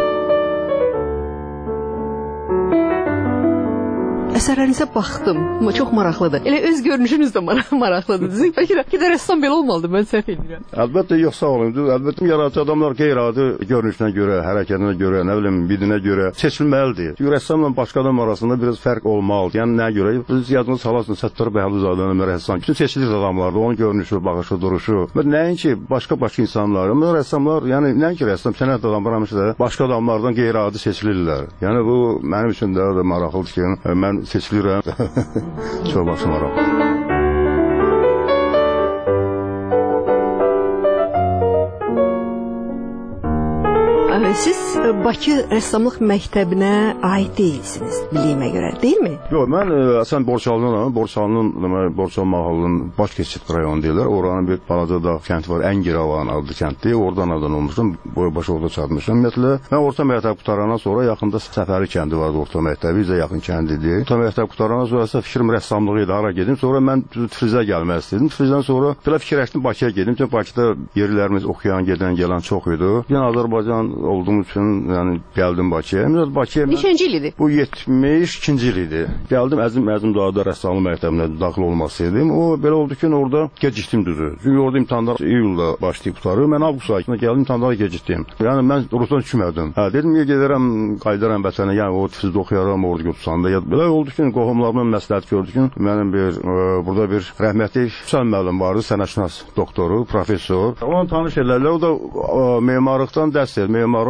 Əsərlərinizə baxdım. Çox maraqlıdır. Elə öz görünüşünüz də maraqlıdır. Bəlkə də rəssam belə olmalıdır, mən səhv edirəm. Əlbəttə, yox, sağ olun. Əlbəttə, yaradıcı adamlar qeyri-adi görünüşünə görə, hərəkətinə görə, nə bilim, bidinə görə seçilməlidir. Çünki rəssamla başqa adam arasında biraz fərq olmalıdır. Yəni, nəyə görə? Biz yadınız salarsınız, Səttar Bəhluzadənin rəssam. Bütün seçilir adamlardır, onun görünüşü, baxışı, duruşu. Nəinki başqa insanlar. Amma rəssamlar, yəni nəinki rəssam, sənət adamlar həmişə başqa adamlardan qeyri-adi seçilirlər. Yəni, bu mənim üçün də maraqlıdır ki, mən seçilirəm. Çox başım maraqlıdır. Siz Bakı Rəssamlıq Məktəbinə aid deyilsiniz, bildiyimə görə, deyilmi? Yox, mən əsən Borçalının mahallının baş keçid rayonu deyirlər. Oranın bir balaca da kənd var, Əngiravan adlı kənddir. Oradan olmuşum, boyu-başı orada çatmışım. Ümumiyyətlə, mən orta məktəb qutarandan sonra yaxında Səfəri kəndi vardı orta məktəbi, bizə yaxın kəndidir. Orta məktəb qutarandan sonra fikrim rəssamlığı idi, hara gedim. Sonra mən Tiflisə gəlmək istədim. Tiflisdən sonra belə fikirləşdim, Bakıya gedim. Çünki Bakıda yerlərimiz oxuyan, gedən, gələn çox idi. Yəni Azərbaycan olduğum üçün yəni gəldim Bakıya. Neçənci il idi? Bu 72-ci il idi. Gəldim Əzim Dağda rəssamlıq məktəbinə daxil olmasaydım. O belə oldu ki, orada gecikdim düzü. Çünki orada imtahanlar iyulda başlayıb qutarır. Mən avqust ayında gəldim, imtahanlara gecikdim. Yəni mən Rusdan düşmədim. Dedim ya gedərəm, qayıdaram vətənə. Yəni o Tiflisdə oxuyaram, orada götürsəndə. Belə oldu ki, qohumlarımın məsləhət gördü ki, mənim burada bir rəhmətli Hüseyn müəllim vardı, sənətşünas doktoru, professor. Onu tanış edərlər. O da memarlıqdan dərs verir. Memarlıq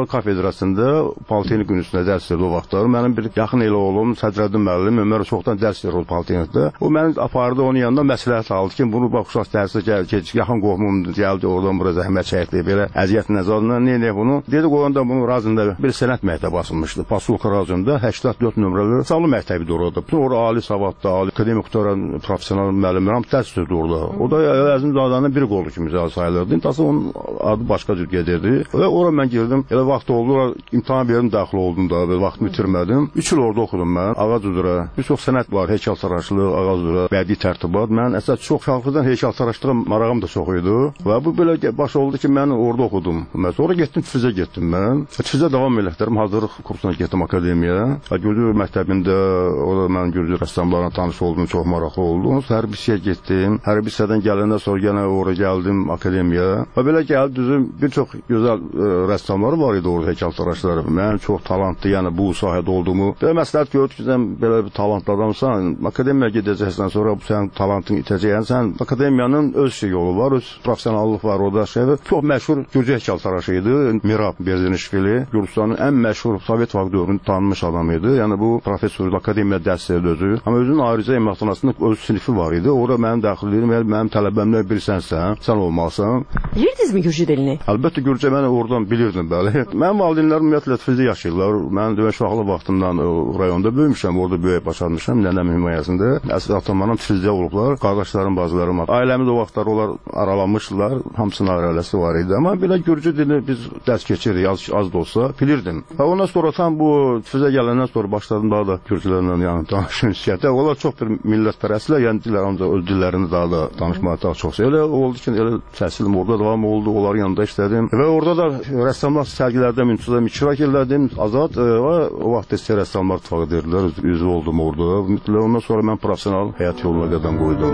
kafedrasında Politexnik Universitetində dərs verirdi o vaxtlar. Mənim bir yaxın elə oğlum Sədrəddin müəllim Ömər çoxdan dərs verir o Politexnikdə. O məni apardı onun yanında məsləhət aldı ki, bunu bax uşaq dərsə gəl, yaxın qohumum gəldi oradan bura zəhmət çəkdi belə əziyyət nəzarından nə bunu. Dedi qoyanda bunu Razında bir sənət məktəbi açılmışdı. Pasulka rayonunda 84 nömrəli Savlı məktəbidir orada. Orada ali savadlı, ali akademik professional müəllimlər dərs verirdi orada. O da Əzimzadanın bir qolu kimi sayılırdı. Təsəvvür onun adı başqa cür gedirdi. Və ora mən girdim. Elə vaxt oldu, imtahan verim daxil oldum da, vaxtımı itirmədim. 3 il orada oxudum mən. Ağac üzrə. Bir çox sənət var, heykəltaraşlıq, ağac üzrə, bədii tərtibat. Mən əsas çox şəxsiyyətən heykəltaraşlığa marağım da çox idi. Və bu belə baş oldu ki, mən orada oxudum. Mən sonra getdim Tiflisə getdim mən. Tiflisə davam elətdirdim. Hazırlıq kursuna getdim akademiyaya. Gürcü məktəbində orada mən Gürcü rəssamlarla tanış oldum, çox maraqlı oldu. Hərbi hissəyə getdim. Hərbi hissədən gələndən sonra yenə ora gəldim akademiyaya. Və belə gəldi düzüm bir çox gözəl rəssamlar var idi orada heykəltaraşlar. Mən çox talantlı, yəni bu sahədə olduğumu. Belə məsləhət gördü ki, sən belə bir talantlı adamsan, akademiyaya gedəcəksən, sonra sənin talantın itəcək. Sən akademiyanın öz yolu var, öz professionallıq var orada şey. Çox məşhur Gürcü heykəltaraşı idi. Mirab Berzinişvili, Gürcüstanın ən məşhur Sovet vaxt dövründə tanınmış adam idi. Yəni bu professor akademiya dərs verirdi özü. Amma özünün ayrıca emlakxanasında öz sinifi var idi. Orada mənim daxiliyim, mənim tələbəmdən birisənsən, sən olmalısan. Bilirdinizmi Gürcü dilini? Əlbəttə Gürcə mən oradan bilirdim bəli. Mənim valideynlərim ümumiyyətlə Tiflisdə yaşayırlar. Mən də uşaqlıq vaxtından rayonda böyümüşəm, orada böyüyüb başarmışam, nənəm himayəsində. Əsl atam-anam Tiflisdə olublar, qardaşlarım, bacılarım. Ailəmiz o vaxtlar onlar aralanmışdılar, hamısının ailəsi var idi. Amma belə Gürcü dilini biz dərs keçirdik, az da olsa bilirdim. Və ondan sonra tam bu Tiflisə gələndən sonra başladım daha da Gürcülərlə yəni danışım hissiyətə. Onlar çox bir millətpərəstlər, yəni dillər ancaq öz dillərini daha da danışmağı daha çox. Elə oldu ki, elə təhsilim orada davam oldu, onların yanında işlədim. Və orada da rəssamlar sərgilərdə münçüzəm iştirak elədim. Azad və o vaxt istəyir rəssamlar ittifaqı deyirlər, üzvü oldum orada. Ondan sonra mən professional həyat yoluna qədəm qoydum.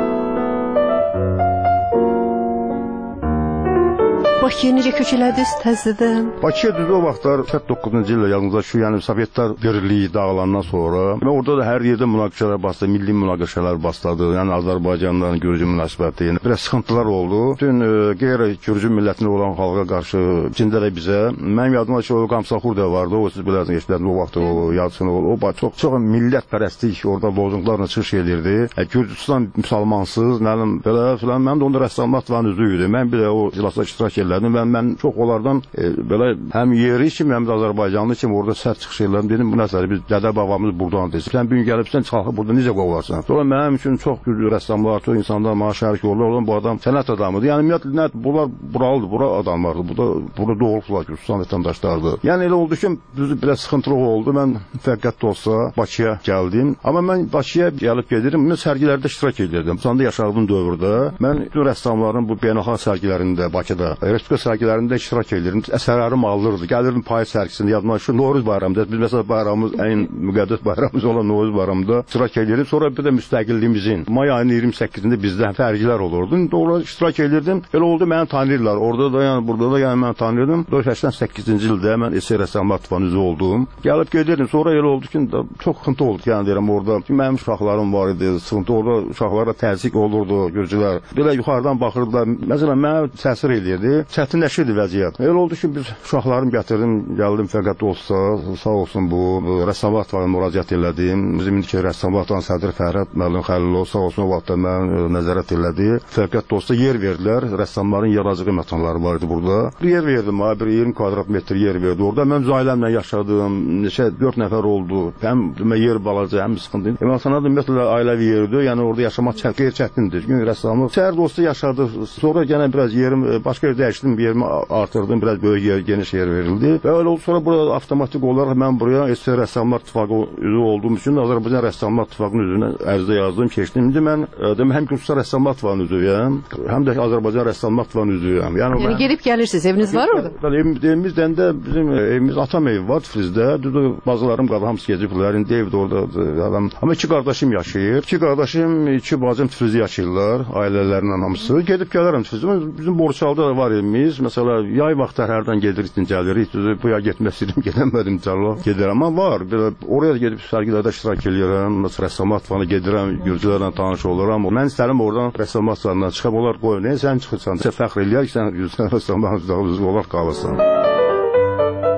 Bakıya necə köç elədiniz təzədən? Bakıya düzdür o vaxtlar 49-cu ildə yalnızca şu yəni Sovetlər birliyi dağılandan sonra və orada da hər yerdə münaqişələr başladı, milli münaqişələr başladı. Yəni Azərbaycanla Gürcü münasibəti yəni biraz sıxıntılar oldu. Bütün qeyri-Gürcü millətində olan xalqa qarşı içində də bizə mənim yadımda ki, o Qamsaxur da vardı. O siz bilirsiniz, eşitdiniz o vaxt o yadsın o çox millətpərəstlik orada lozunqlarla çıxış edirdi. Gürcüstan müsəlmansız, nəlim belə filan. Mən də onda rəssamlar divanı üzvü idim. Mən bir də o iclasda iştirak elədim. Mən çox onlardan belə həm yeri kimi, həm də Azərbaycanlı kimi orada sərt çıxış elədim. Dedim, bu nəsədir, biz dədə babamız buradan desin. Sən bir gün gəlibsən, çıxalqı burada necə qovarsan? Sonra mənim üçün çox güclü rəssamlar, çox insanlar mənə şərik olurlar. Bu adam sənət adamıdır. Yəni ümumiyyətlə bunlar buralıdır, bura adamlardır. Burada doğulublar, Gürcüstan vətəndaşlarıdır. Yəni elə oldu ki, biraz sıxıntılıq oldu. Mən fəqət də olsa Bakıya gəldim. Amma mən Bakıya gəlib gedirəm, mən sərgilərdə iştirak edirdim. Sanda yaşadığım dövrdə mən bütün rəssamların bu beynəlxalq sərgilərində Bakıda Respublika sərgilərində iştirak edirdim. Əsərlərim alınırdı. Gəlirdim payız sərgisində, yadıma şu Novruz bayramında, biz məsələn bayramımız ən müqəddəs bayramımız olan Novruz bayramında iştirak edirdim. Sonra bir də müstəqilliyimizin may ayının 28-də bizdə sərgilər olurdu. Orada iştirak edirdim. Elə oldu məni tanıyırlar. Orada da yəni burada da yəni mən tanıyırdım. 88-ci ildə mən SR Rəssamlar Divanı üzvü oldum. Gəlib gedirdim. Sonra elə oldu ki, çox sıxıntı oldu. Yəni deyirəm orada mənim uşaqlarım var idi. Sıxıntı orada uşaqlara təzyiq olurdu Gürcülər. Belə yuxarıdan baxırdılar. Məsələn mənə təsir edirdi. Çətinləşirdi vəziyyət. Elə oldu ki, biz uşaqlarım gətirdim, gəldim fəqət olsa, sağ olsun bu rəssamlar divanına müraciət elədim. Bizim indiki rəssamlar divanı sədri Fərhad müəllim Xəlilov sağ olsun o vaxtda mən nəzarət elədi. Fəqət olsa yer verdilər. Rəssamların yaradıcı məkanları var idi burada. Bir yer verdim, bir 20 kvadrat metr yer verdi orada. Mən öz ailəmlə yaşadım. Neçə 4 nəfər oldu. Həm yer balaca, həm sıxıntı. Əməliyyatda ümumiyyətlə ailəvi yerdir. Yəni orada yaşamaq çətindir. Çünki rəssamlıq şəhər dostu yaşadı. Sonra yenə biraz yerim başqa yerdə dəyişdim, bir yerimi artırdım, biraz böyük yer, geniş yer verildi. Və öyle oldu sonra burada avtomatik olaraq mən buraya SR Rəssamlar İttifaqı üzvü olduğum üçün Azərbaycan Rəssamlar İttifaqının üzvünə ərizə yazdım, keçdim. İndi mən həm Gürcüstan Rəssamlar İttifaqının üzvüyəm, həm də Azərbaycan Rəssamlar İttifaqının üzvüyəm. Yəni gedib gəlirsiniz, eviniz var orada? Evimizdən də bizim evimiz atam evi var Tiflisdə. Düzdür, bacılarım qaldı, hamısı gediblər. İndi evdə orada. Amma iki qardaşım yaşayır. İki qardaşım, iki bacım Tiflisdə yaşayırlar, ailələrlə hamısı. Gedib gələrəm Tiflisdə. Bizim Borçalıda da var evimiz. Məsələ yay vaxtı hərdən gedirik, gəlirik. Bu ya getmək istəyirəm, gedəmədim inşallah. Gedirəm, amma var. Oraya gedib sərgilərdə iştirak edirəm. Məsələn, Rəssamlar İttifaqına gedirəm, Gürcülərlə tanış oluram. Mən istərəm oradan Rəssamlar İttifaqından çıxıb onlar qoyun. Sən çıxırsan, sən fəxr eləyər ki, sən Gürcüstan Rəssamlar İttifaqı üzvü olaraq qalırsan.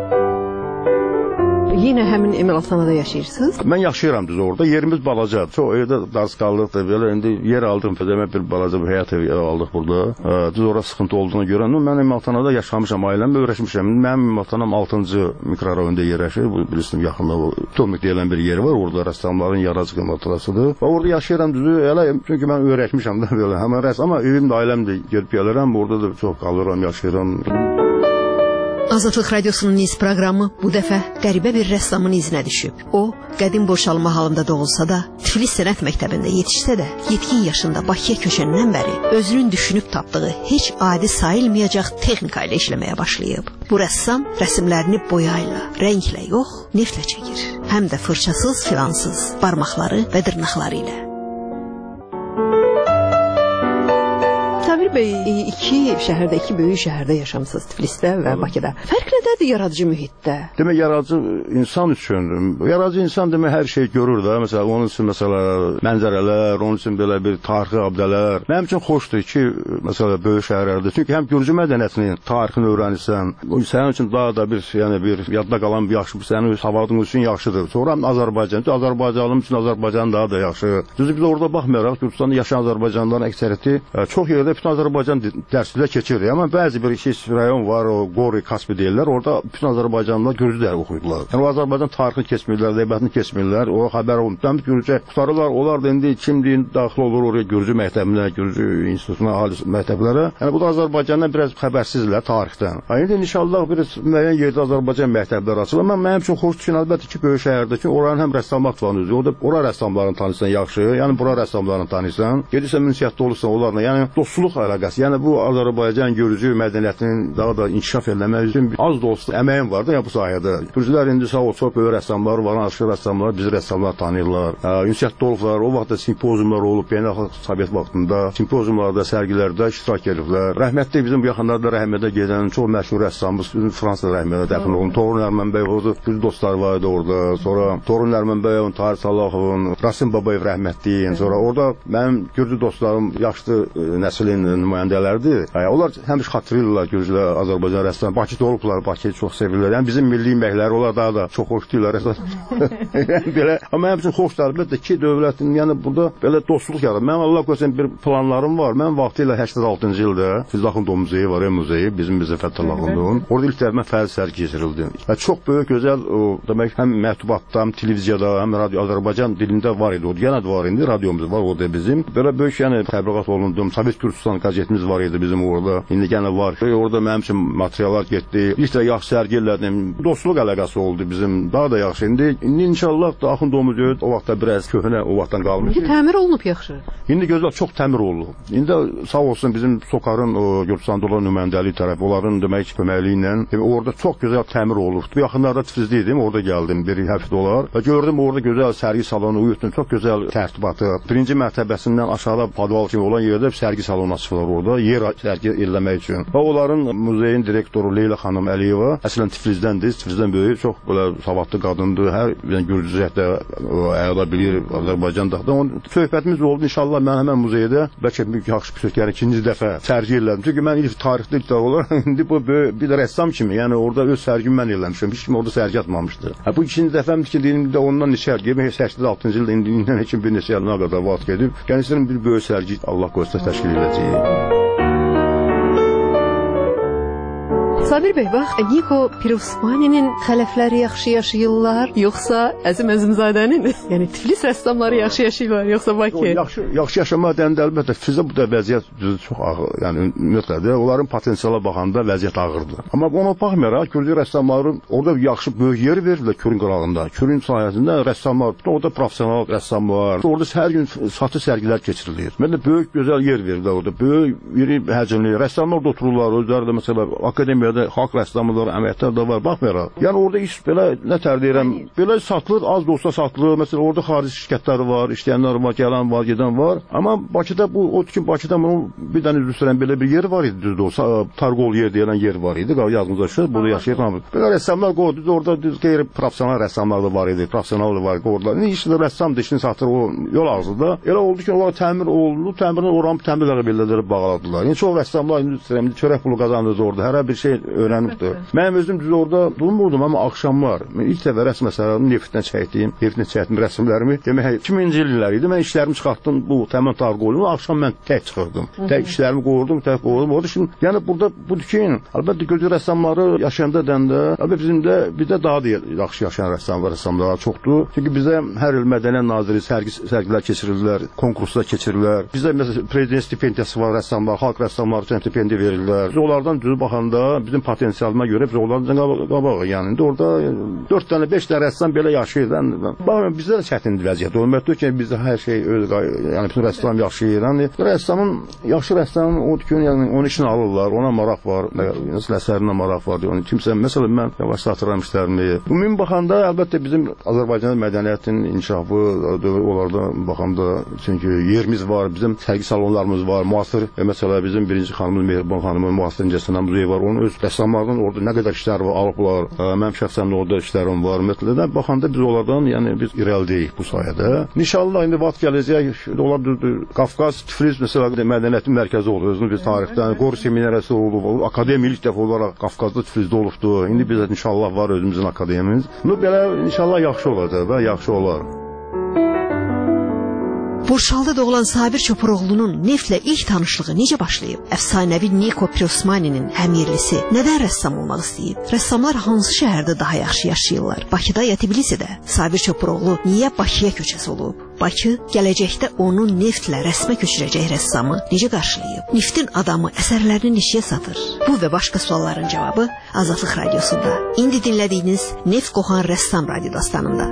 yenə həmin emalatxanada yaşayırsınız? Mən yaşayıram düz orada. Yerimiz balacadır. Çox evdə darısqallıqdır. Belə indi yer aldım, fədəmə bir balaca bir həyat evi aldıq burada. Düz orada sıxıntı olduğuna görə mən emalatxanada yaşamışam, ailəmlə öyrəşmişəm. Mənim emalatxanam 6-cı mikrorayonda yerləşir. Bu bilirsiniz yaxında Tomik deyilən bir yer var. Orada rəssamların yaradıcı emalatxanasıdır. Və orada yaşayıram düzü. Elə çünki mən öyrəşmişəm də belə. Həmin amma evim də ailəm də gedib gəlirəm. Orada da çox qalıram, yaşayıram. Azadlıq Radiosunun Niz proqramı bu dəfə qəribə bir rəssamın izinə düşüb. O, qədim boşalma halında doğulsa da, Tiflis Sənət Məktəbində yetişsə də, yetkin yaşında Bakıya köçəndən bəri özünün düşünüb tapdığı heç adi sayılmayacaq texnika ilə işləməyə başlayıb. Bu rəssam rəsmlərini boyayla, rənglə yox, neftlə çəkir. Həm də fırçasız, filansız, barmaqları və dırnaqları ilə. Sabir bəy, iki böyük şəhərdə yaşamısınız, Tiflisdə və Bakıda. Fərq nədədir yaradıcı mühitdə? Demək, yaradıcı insan üçün, yaradıcı insan demək hər şey görür də. Məsələn, onun üçün mənzərələr, onun üçün belə bir tarixi abidələr. Mənim üçün xoşdur ki, məsələn, böyük şəhərlərdə. Çünki həm Gürcü mədəniyyətinin tarixini öyrənirsən, sənin üçün daha da bir yadda qalan bir yaxşı, sənin savadın üçün yaxşıdır. Sonra Azərbaycan, Azərbaycanlım üçün Azərbaycan daha da yaxşı. Düzdür, biz orada baxmayaraq, Gürcüstanda yaşayan Azərbaycanlıların əksəriyyəti çox yerdə bütün Azərbaycan dərsində keçirdi. Amma bəzi bir rayon var, o Qori, Kaspi deyirlər, orada bütün Azərbaycanlılar Gürcü dəri oxuyurdular. Yəni o Azərbaycan tarixini keçmirlər, ədəbiyyatını keçmirlər, o xəbər olunur. Gürcü qutarırlar, onlar da indi kimliyin daxil olur oraya Gürcü məktəbinə, Gürcü institutuna, ali məktəblərə. Yəni bu da Azərbaycandan biraz xəbərsizlər tarixdən. İndi inşallah bir müəyyən yerdə Azərbaycan məktəbləri açılır. Amma mənim üçün xoşdur ki, əlbəttə ki, böyük şəhərdə ki, oranın həm rəssamlar var özü, orada ora rəssamlarını tanıyırsan yaxşı, yəni bura rəssamlarını tanıyırsan. Gedirsən münsiyyətdə olursan onlarla, yəni dostluq əlaqəsi. Yəni bu Azərbaycan Gürcü mədəniyyətinin daha da inkişaf etməsi üçün az da olsa əməyim var da ya bu sahədə. Gürcülər indi sağ ol çox böyük rəssamlar var, aşırı rəssamlar, bizi rəssamlar tanıyırlar. Ünsiyyətdə olublar, o vaxtda simpoziumlar olub, beynəlxalq Sovet vaxtında simpoziumlarda, sərgilərdə iştirak ediblər. Rəhmətli bizim bu yaxınlarda rəhmətə gedən çox məşhur rəssamımız Fransada rəhmətə dəfn olundu. Torun Ərmənbəy oldu, Gürcü dostları var idi orada. Sonra Torun Ərmənbəyovun, Tahir Salahovun, Rasim Babayev rəhmətli. Sonra orada mənim Gürcü dostlarım yaşlı nəslin nümayəndələrdir. Onlar həmişə xatırlayırlar Gürcülər, Azərbaycan rəssamları. Bakıda olublar, Bakıyı çox sevirlər. Yəni bizim milli yeməkləri onlar daha da çox xoşlayırlar. Yəni belə, amma həmin üçün xoşdur əlbəttə ki, dövlətin, yəni burada belə dostluq yaradır. Mənim Allah qoysun bir planlarım var. Mən vaxtilə 86-cı ildə Fizlaxundov muzeyi var, muzeyi, bizim Fəthullahundun. Orada ilk dəfə fərdi sərgi keçirildi. Çox böyük, gözəl, demək, həm mətbuatda, həm televiziyada, həm radio Azərbaycan dilində var idi. Yenə də var indi, radiomuz var orada bizim. Belə böyük, yəni təbliğat olundu. Sovet Gürcüstan qəzetimiz var idi bizim orada. İndi yenə var. Orada mənim üçün materiallar getdi. İlk də yaxşı sərgi elədim. Dostluq əlaqəsi oldu bizim. Daha da yaxşı. İndi inşallah da Axundov muzeyi o vaxtda biraz köhnə o vaxtdan qalmış. İndi təmir olunub yaxşı. İndi gözəl çox təmir olunub. İndi sağ olsun bizim Sokarın o Gürcüstanda olan nümayəndəliyi tərəfi, onların demək köməkliyi ilə orada çox gözəl təmir olub. Bu yaxınlarda Tiflisdə idim, orada gəldim bir həftə olar. Və gördüm orada gözəl sərgi salonu, uyutun çox gözəl tərtibatı. Birinci mərtəbəsindən aşağıda podval kimi olan yerdə sərgi salonu açıblar orada, yer sərgi eləmək üçün. Və onların muzeyin direktoru Leyla xanım Əliyeva əslən Tiflisdəndir, Tiflisdən böyük, çox belə savadlı qadındır. Hər Gürcüzətdə əla bilir, Azərbaycanda. Söhbətimiz oldu inşallah mən həmin muzeydə bəlkə yaxşı bir söhbət, yəni ikinci dəfə sərgi elədim. Çünki mən ilk tarixdə ilk dəfə olaraq indi bu bir də rəssam kimi, yəni orada öz sərgimi mən eləmişəm. Heç kim orada sərgi atmamışdı. Bu ikinci dəfəmdir ki, deyimdə ondan neçə il gedib, 86-cı ildə indindən heç kim bir neçə ilə qədər vaxt gedib. Gənclərin bir böyük sərgi Allah qoysa təşkil edəcək. Sabir bəy, bax, Niko Pirosmani'nin xələfləri yaxşı yaşayırlar, yoxsa Əzim Əzimzadənin? Yəni Tiflis rəssamları yaxşı yaşayırlar, yoxsa Bakı? Yaxşı yaşamaq deyəndə əlbəttə Tiflisdə bu da vəziyyət çox ağır, yəni ümumiyyətlə onların potensiala baxanda vəziyyət ağırdır. Amma ona baxmayaraq Gürcü rəssamları orada yaxşı böyük yer verirlər Kürün qırağında. Kürün sayəsində rəssamlar, orada professional rəssamlar, orada hər gün satı sərgilər keçirilir. Mən də böyük gözəl yer verirlər orada. Böyük iri həcmli rəssamlar da otururlar, özləri də məsələn akademiyada xalq rəssamları, əməliyyatlar da var, baxmayaraq. Yəni orada iş belə, nə tər deyirəm, belə satılır, az da olsa satılır. Məsələn, orada xarici şirkətləri var, işləyənlər var, gələn var, gedən var. Amma Bakıda bu, o ki Bakıda bunun bir dənə üzr istəyirəm, belə bir yer var idi, düzdür olsa, Targol yer deyilən yer var idi, yazımıza çıxır, burada yaşayır. Belə rəssamlar qoydu, düzdür, orada qeyri-professional rəssamlar da var idi, professional da var idi orada. İndi işdə rəssam da işini satır o yol ağzında. Elə oldu ki, onlar təmir oldu, təmirin oranı təmirlərə belirlərə bağladılar. Yəni çox rəssamlar indi çörək pulu qazanırdı orada, hər bir şey öyrənibdir. Mənim özüm düz orada durmurdum, amma axşamlar ilk dəfə rəsm əsərlərimi neftdən çəkdim rəsmlərimi. Demək 2000-ci illər idi. Mən işlərimi çıxartdım bu təmin tarqolunu. Axşam mən tək çıxırdım. Tək işlərimi qoyurdum, tək qoyurdum. Orada şimdi yəni burada budur ki, əlbəttə gözəl rəssamları yaşayanda dəndə, əlbəttə bizdə daha da yaxşı yaşayan rəssamlar çoxdur. Çünki bizdə hər il Mədəniyyət Naziri sərgilər keçirirlər, konkurslar keçirirlər. Bizdə məsələn prezident stipendiyası var rəssamlar, xalq rəssamları üçün stipendiya verirlər. Biz onlardan düzü baxanda bizim potensialıma görə biz onlardan qabaq. Yəni indi orada 4 dənə 5 dənə rəssam belə yaşayır. Baxın bizdə də çətindir vəziyyət. Ümumiyyətlə ki bizdə hər şey yəni bütün rəssam yaşayır. Yəni yaxşı rəssamın o gün yəni onun işini alırlar. Ona maraq var. Nəsə əsərinə maraq var. Yəni kimsə məsələn mən yavaş satıram işlərimi. Ümumi baxanda əlbəttə bizim Azərbaycan mədəniyyətinin inkişafı onlarda baxanda çünki yerimiz var, bizim sərgi salonlarımız var. Müasir məsələn bizim birinci xanımımız Mehriban xanımın müasir incəsənət muzeyi var. Onun öz rəssamlarının orada nə qədər işləri var, alıblar. Mənim şəxsən orada işlərim var. Ümumiyyətlə baxanda biz onlardan yəni biz irəlidəyik bu sayədə. İnşallah indi vaxt gələcək. Olar Qafqaz, Tiflis məsələn mədəniyyətin mərkəzi olur. Özünü biz tarixdən Qor seminariyası olub, akademiya ilk dəfə olaraq Qafqazda Tiflisdə olubdu. İndi bizə inşallah var özümüzün akademiyamız. Bu belə inşallah yaxşı olacaq və yaxşı olar. Burşalda doğulan Sabir Çopuroğlu'nun neftlə ilk tanışlığı necə başlayıb? Əfsanəvi Niko Pirosmani'nin həmyerlisi nədən rəssam olmaq istəyib? Rəssamlar hansı şəhərdə daha yaxşı yaşayırlar? Bakıda ya Tbilisidə? Sabir Çopuroğlu niyə Bakıya köçəsi olub? Bakı gələcəkdə onu neftlə rəsmə köçürəcək rəssamı necə qarşılayıb? Neftin adamı əsərlərini neçəyə satır? Bu və başqa sualların cavabı Azadlıq Radiosunda. İndi dinlədiyiniz Neft qoxan rəssam radio dastanında.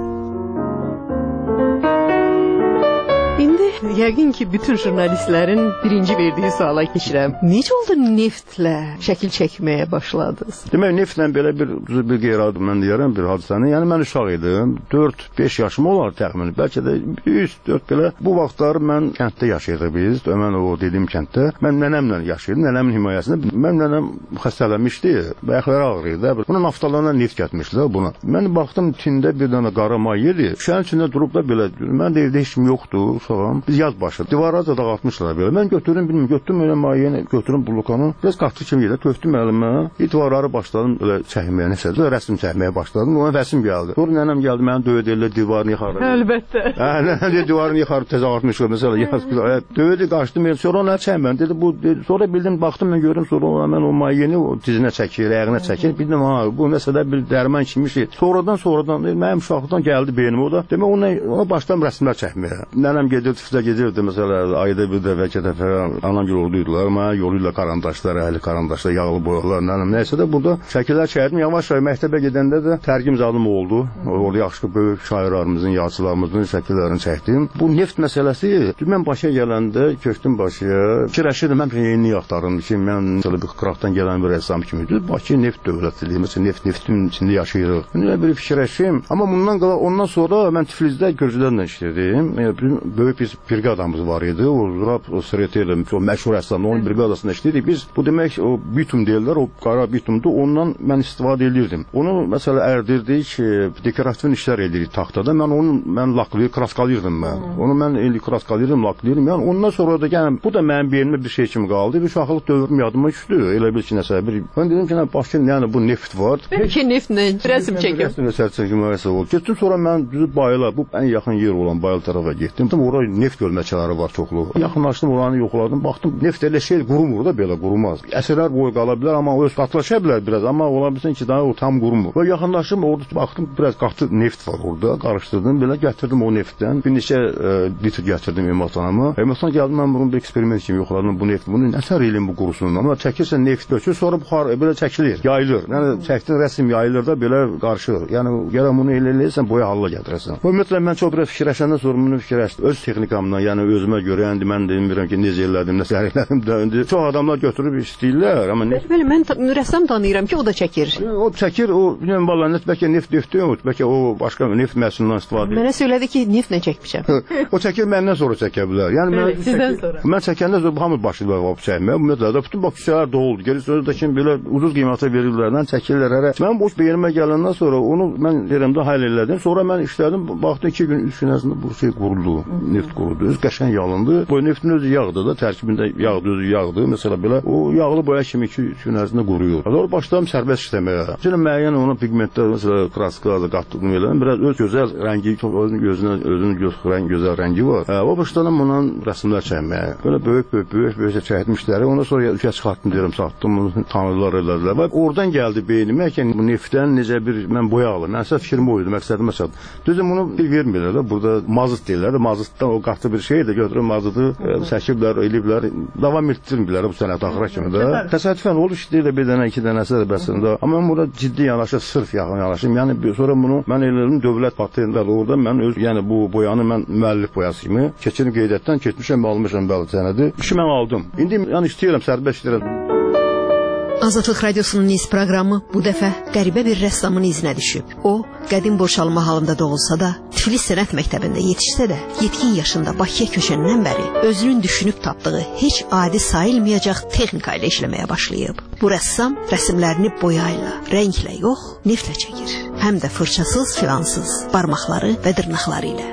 Yəqin ki, bütün jurnalistlərin birinci verdiyi suala keçirəm. Necə oldu neftlə şəkil çəkməyə başladınız? Demək, neftlə belə bir qeyri-adi mən deyərəm bir hadisəni. Yəni mən uşaq idim. 4-5 yaşım olar təxmin. Bəlkə də 3-4 belə. Bu vaxtlar mən kənddə yaşayırdıq biz. Mən o dediyim kənddə. Mən nənəmlə yaşayırdım. Nənəmin himayəsində. Mən nənəm xəstələnmişdi. Ayaqları ağrıyırdı. Bunun naftalarına neft gətmişdilər buna. Mən baxdım tində bir dənə qara may yedi. Şəhərin içində durub da belə. Mən də evdə heç kim yoxdur. Uşağım. Biz yaz başladı. Divara da dağıtmışlar belə. Mən götürdüm elə mayəni, götürdüm bulukanı. Biraz qatı kimi gedə tökdüm əlimə. Divarları başladım elə çəkməyə, nəsə, rəsm çəkməyə başladım. Ona rəsm gəldi. Sonra nənəm gəldi, məni döyədilər, divarını yıxardı. Əlbəttə. Nənəm divarını yıxardı, tez ağartmışlar məsələ. Döyüdü, qaçdım, sonra nə çəkməm dedi. Sonra bildim, baxdım mən görüm, sonra mən o mayəni dizinə çəkir, ayağına çəkir. Bildim, bu nəsə də bir dərman kimi şey. Sonradan mənim uşaqlıqdan gəldi beynimə o da. Demək ona başladım rəsmlər çəkməyə. Nənəm gedirdi məsələ ayda bir dəfə, iki dəfə anam yolluydular. Mənə yolluydular karandaşlar, əhli karandaşlar, yağlı boyalar, nəysə də burada şəkillər çəkdim. Yavaş-yavaş məktəbə gedəndə də tərgim zadım oldu. Orada yaxşı böyük şairlərimizin, yazıçılarımızın şəkillərini çəkdim. Bu neft məsələsi, mən Bakıya gələndə, köçdüm Bakıya. Fikirləşirdim, mən yeni axtarırdım ki, mən məsələ bir qıraqdan gələn bir rəssam kimidir. Bakı neft dövlətidir. Məsələn, neftin içində yaşayırıq. Mən bir fikirləşim. Amma ondan sonra mən Tiflisdə gözlərlə işlədim. Böyük bir briqadamız var idi. O Zurab Sreteli, o məşhur rəssam, onun briqadasında işlədik. Biz bu demək o bitum deyirlər, o qara bitumdur. Ondan mən istifadə edirdim. Onu məsələ ərdirdik, dekorativ işlər edirdik taxtada. Mən laklayır, kraskalıyırdım mən. Onu mən kraskalıyırdım, laklayırdım. Yəni ondan sonra da yəni bu da mənim beynimdə bir şey kimi qaldı. Bir uşaqlıq dövrüm yadıma düşdü. Elə bil ki, nəsə bir. Mən dedim ki, Bakı yəni bu neft var. Bəlkə neftlə rəsm çəkim. Rəsm çəkilməsi oldu. Getdim sonra mən düzü bayıla, bu ən yaxın yer olan bayıl tərəfə getdim. Orada neft gölməçələri var çoxlu. Yaxınlaşdım, oranı yoxladım. Baxdım, neft elə şey qurumur da belə qurumaz. Əsrlər boyu qala bilər, amma öz qatlaşa bilər biraz, amma ola bilsin ki, daha o tam qurumur. Və yaxınlaşdım, orada baxdım, biraz qatı neft var orada. Qarışdırdım, belə gətirdim o neftdən. Bir neçə litr gətirdim ematanıma. Ematan gəldim, mən bunu bir eksperiment kimi yoxladım bu neft. Bunu nətər eləyim bu qurusundan? Amma çəkirsən neft dökür, sonra buxar belə çəkilir, yayılır. Yəni çəkdiyin rəsm yayılır da belə qarışır. Yəni gələn bunu eləyirsən, boya halına gətirəsən. Ümumiyyətlə mən çox biraz fikirləşəndən sonra bunu fikirləşdim. Öz texnikamdan, yəni özümə görə, indi mən demirəm ki, necə elədim, nəsə elədim də. İndi çox adamlar götürüb istəyirlər, amma Bəli, mən rəssam tanıyıram ki, o da çəkir. O çəkir, o bilmirəm vallahi bəlkə neft döftü, bəlkə o başqa neft məhsulundan istifadə edir. Mənə söylədi ki, neftlə çəkmişəm. O çəkir məndən sonra çəkə bilər. Yəni sizdən sonra. Mən çəkəndən sonra hamı başlayır o çəkməyə. Ümumiyyətlə bütün bakçılar doldu. Geri sözdə belə ucuz qiymətə verirlərdən çəkirlər hərə. Mən bu beynimə gələndən sonra onu mən yerimdə həll elədim. Sonra mən işlədim, baxdım 2 gün 3 gün ərzində bu şey quruldu, neft quruldu. öz qəşəng yalındı. Bu neftin özü yağdır da, tərkibində yağdır, özü yağdır. Məsələn belə o yağlı boya kimi 2 gün ərzində quruyur. Sonra başladım sərbəst işləməyə. Şimdi müəyyən ona pigmentlər, məsələn kraska, qatdım elə. Biraz öz gözəl rəngi, çox özünün gözəl rəngi var. O başladım bundan rəsmlər çəkməyə. Böyle böyük çəkmişləri. Ondan sonra ülkə çıxartdım deyirəm, satdım, tanıdılar elədilər. Və oradan gəldi beynimə ki, bu neftdən necə bir mən boya alım. Mən əsas fikrim o idi, məqsədim məsəl. Düzdür, bunu bir vermirlər də. Burada mazut deyirlər. Mazutdan o qatı bir şey də götürüb mazutu çəkiblər, eliblər. Davam etdirmirlər bu sənət axıra kimi də. Təsadüfən oldu ki, deyirlər bir dənə, 2 dənəsə də bəsində. Amma mən burada ciddi yanaşıb, sırf yaxın yanaşım. Yəni sonra bunu mən elədim dövlət patentində. Orada mən öz, yəni bu boyanı mən müəllif boyası kimi keçirib qeydiyyatdan keçmişəm, almışam bəli sənədi. İşi mən aldım. İndi yəni istəyirəm, sərbəst istəyirəm. Azadlıq Radiosunun Niz proqramı bu dəfə qəribə bir rəssamın izinə düşüb. O, qədim boşalma halında doğulsa da, Tiflis Sənət Məktəbində yetişsə də, yetkin yaşında Bakıya köçəndən bəri özünün düşünüb tapdığı heç adi sayılmayacaq texnika ilə işləməyə başlayıb. Bu rəssam rəsmlərini boya ilə, rənglə yox, neftlə çəkir. Həm də fırçasız, filansız, barmaqları və dırnaqları ilə.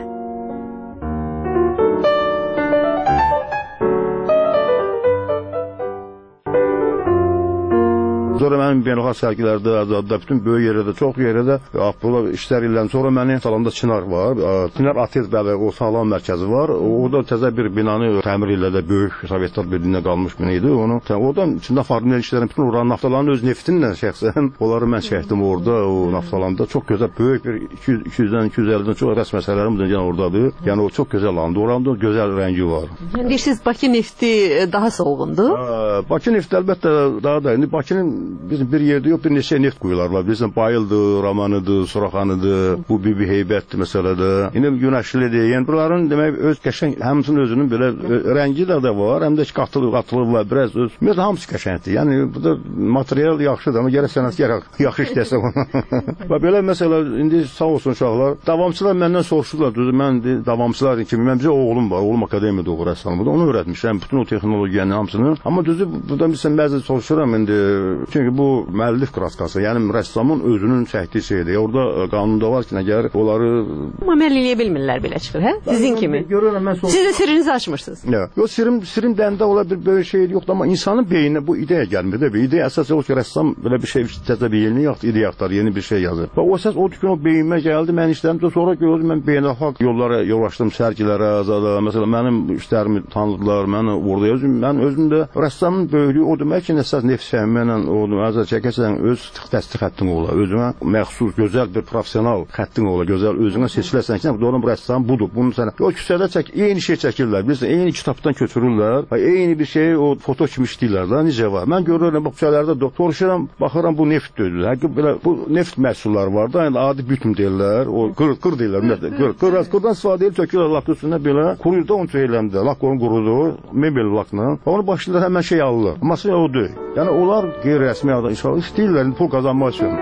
Sonra mənim beynəlxalq sərgilərdə, Azadda, bütün böyük yerlərdə, çox yerlərdə Abdullah işlər ildən sonra mənim salonda Çınar var. Çınar Atel bəli, o sağlam mərkəzi var. Orada təzə bir binanı təmir elədi, böyük Sovetlər birliyində qalmış bina idi. Onu oradan içində farklı işlərin bütün oranın naftaların öz neftinlə şəxsən onları mən çəkdim orada, o naftalanda. Çox gözəl, böyük bir 200-dən 250-dən çox rəsm əsərlərim yəni ordadır. Yəni o çox gözəl landı. Oranda gözəl rəngi var. Deyirsiniz Bakı nefti daha soğuğundur? Bakı nefti əlbəttə daha da. İndi Bakının bizim bir yerdə yox, bir neçə neft quyular var. Bilirsən, Bayıldır, Ramanıdır, Suraxanıdır, bu Bibi Heybətdir məsələdə. İndi Günəşlidir. Yəni bunların demək öz qəşəng, həmçinin özünün belə rəngi də var, həm də qatılıqlar, biraz öz. Ümumiyyətlə hamısı qəşəngdir. Yəni burada material yaxşıdır, amma gərək sənətkar yaxşı işləsə. Və belə məsələ indi sağ olsun uşaqlar, davamçılar məndən soruşdular. Mən davamçılar kimi məncə oğlum var, oğlum akademiyada oxur rəssamlıqda. Onu öyrətmişəm, bütün o texnologiyanın hamısını. Amma düzü buradan bilsən bəzi soruşuram indi. Çünki bu müəllif kraskası, yəni rəssamın özünün çəkdiyi şeydir. Orada qanunda var ki, əgər onları əməl eləyə bilmirlər belə çıxır, hə? Sizin kimi. Siz də sirrinizi açmırsınız. Yox, sirim dəndə ola bir böyük şey yoxdur, amma insanın beyninə bu ideya gəlmir də. İdeya əsas o ki, rəssam belə bir şey təzə bir yeni yaxdır, ideya yaxdır, yeni bir şey yazır. Və o əsas o gün o beynimə gəldi, mən işlədim, sonra gördüm, mən beynəlxalq yollara yollaşdım, sərgilərə, azada. Məsələn, mənim işlərimi tanıdılar, məni orada yazdım. Mən özümdə rəssamın böyüklüyü o demək ki, əsas neft səhmənlə Azər çəkəsən, öz təsdiq xəttin ola, özünə məxsus, gözəl bir professional xəttin ola, gözəl özünə seçiləsən ki, doğru bu rəssam budur, bunu sənə. O küçədə eyni şey çəkirlər, bilirsən, eyni kitabdan götürürlər, eyni bir şeyi o foto kimi işləyirlər da, necə var. Mən görürəm, bu küçələrdə soruşuram, baxıram, bu neft döydür. Həqiqət belə, bu neft məhsulları var da, yəni adi bütün deyirlər, o qır deyirlər, qırdan istifadə edib çökürlər lak üstünə belə, quruyur da onu çəkirlər, lak onu qurudur, mebel lakla, onu başlayırlar, həmən şey alırlar. Amma o deyil. Yəni onlar qeyri-rəsmi inşallah istəyirlər, pul qazanmaq üçün.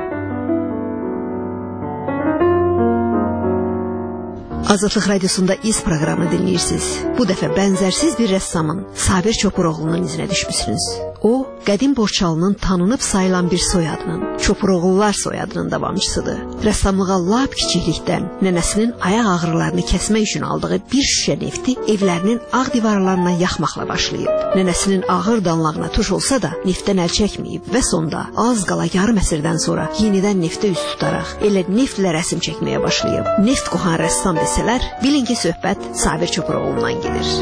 Azadlıq Radiosunda İz proqramını dinləyirsiniz. Bu dəfə bənzərsiz bir rəssamın Sabir Çopuroğlu'nun izinə düşmüsünüz. O, qədim Borçalının tanınıb sayılan bir soyadının, Çopuroğlular soyadının davamçısıdır. Rəssamlığa lap kiçiklikdən nənəsinin ayaq ağrılarını kəsmək üçün aldığı bir şüşə nefti evlərinin ağ divarlarına yaxmaqla başlayıb. Nənəsinin ağır danlağına tuş olsa da neftdən əl çəkməyib və sonda az qala yarım əsrdən sonra yenidən neftə üst tutaraq elə neftlə rəsm çəkməyə başlayıb. Neft qoxan rəssam desələr, bilin ki, söhbət Sabir Çopuroğlu'ndan gedir.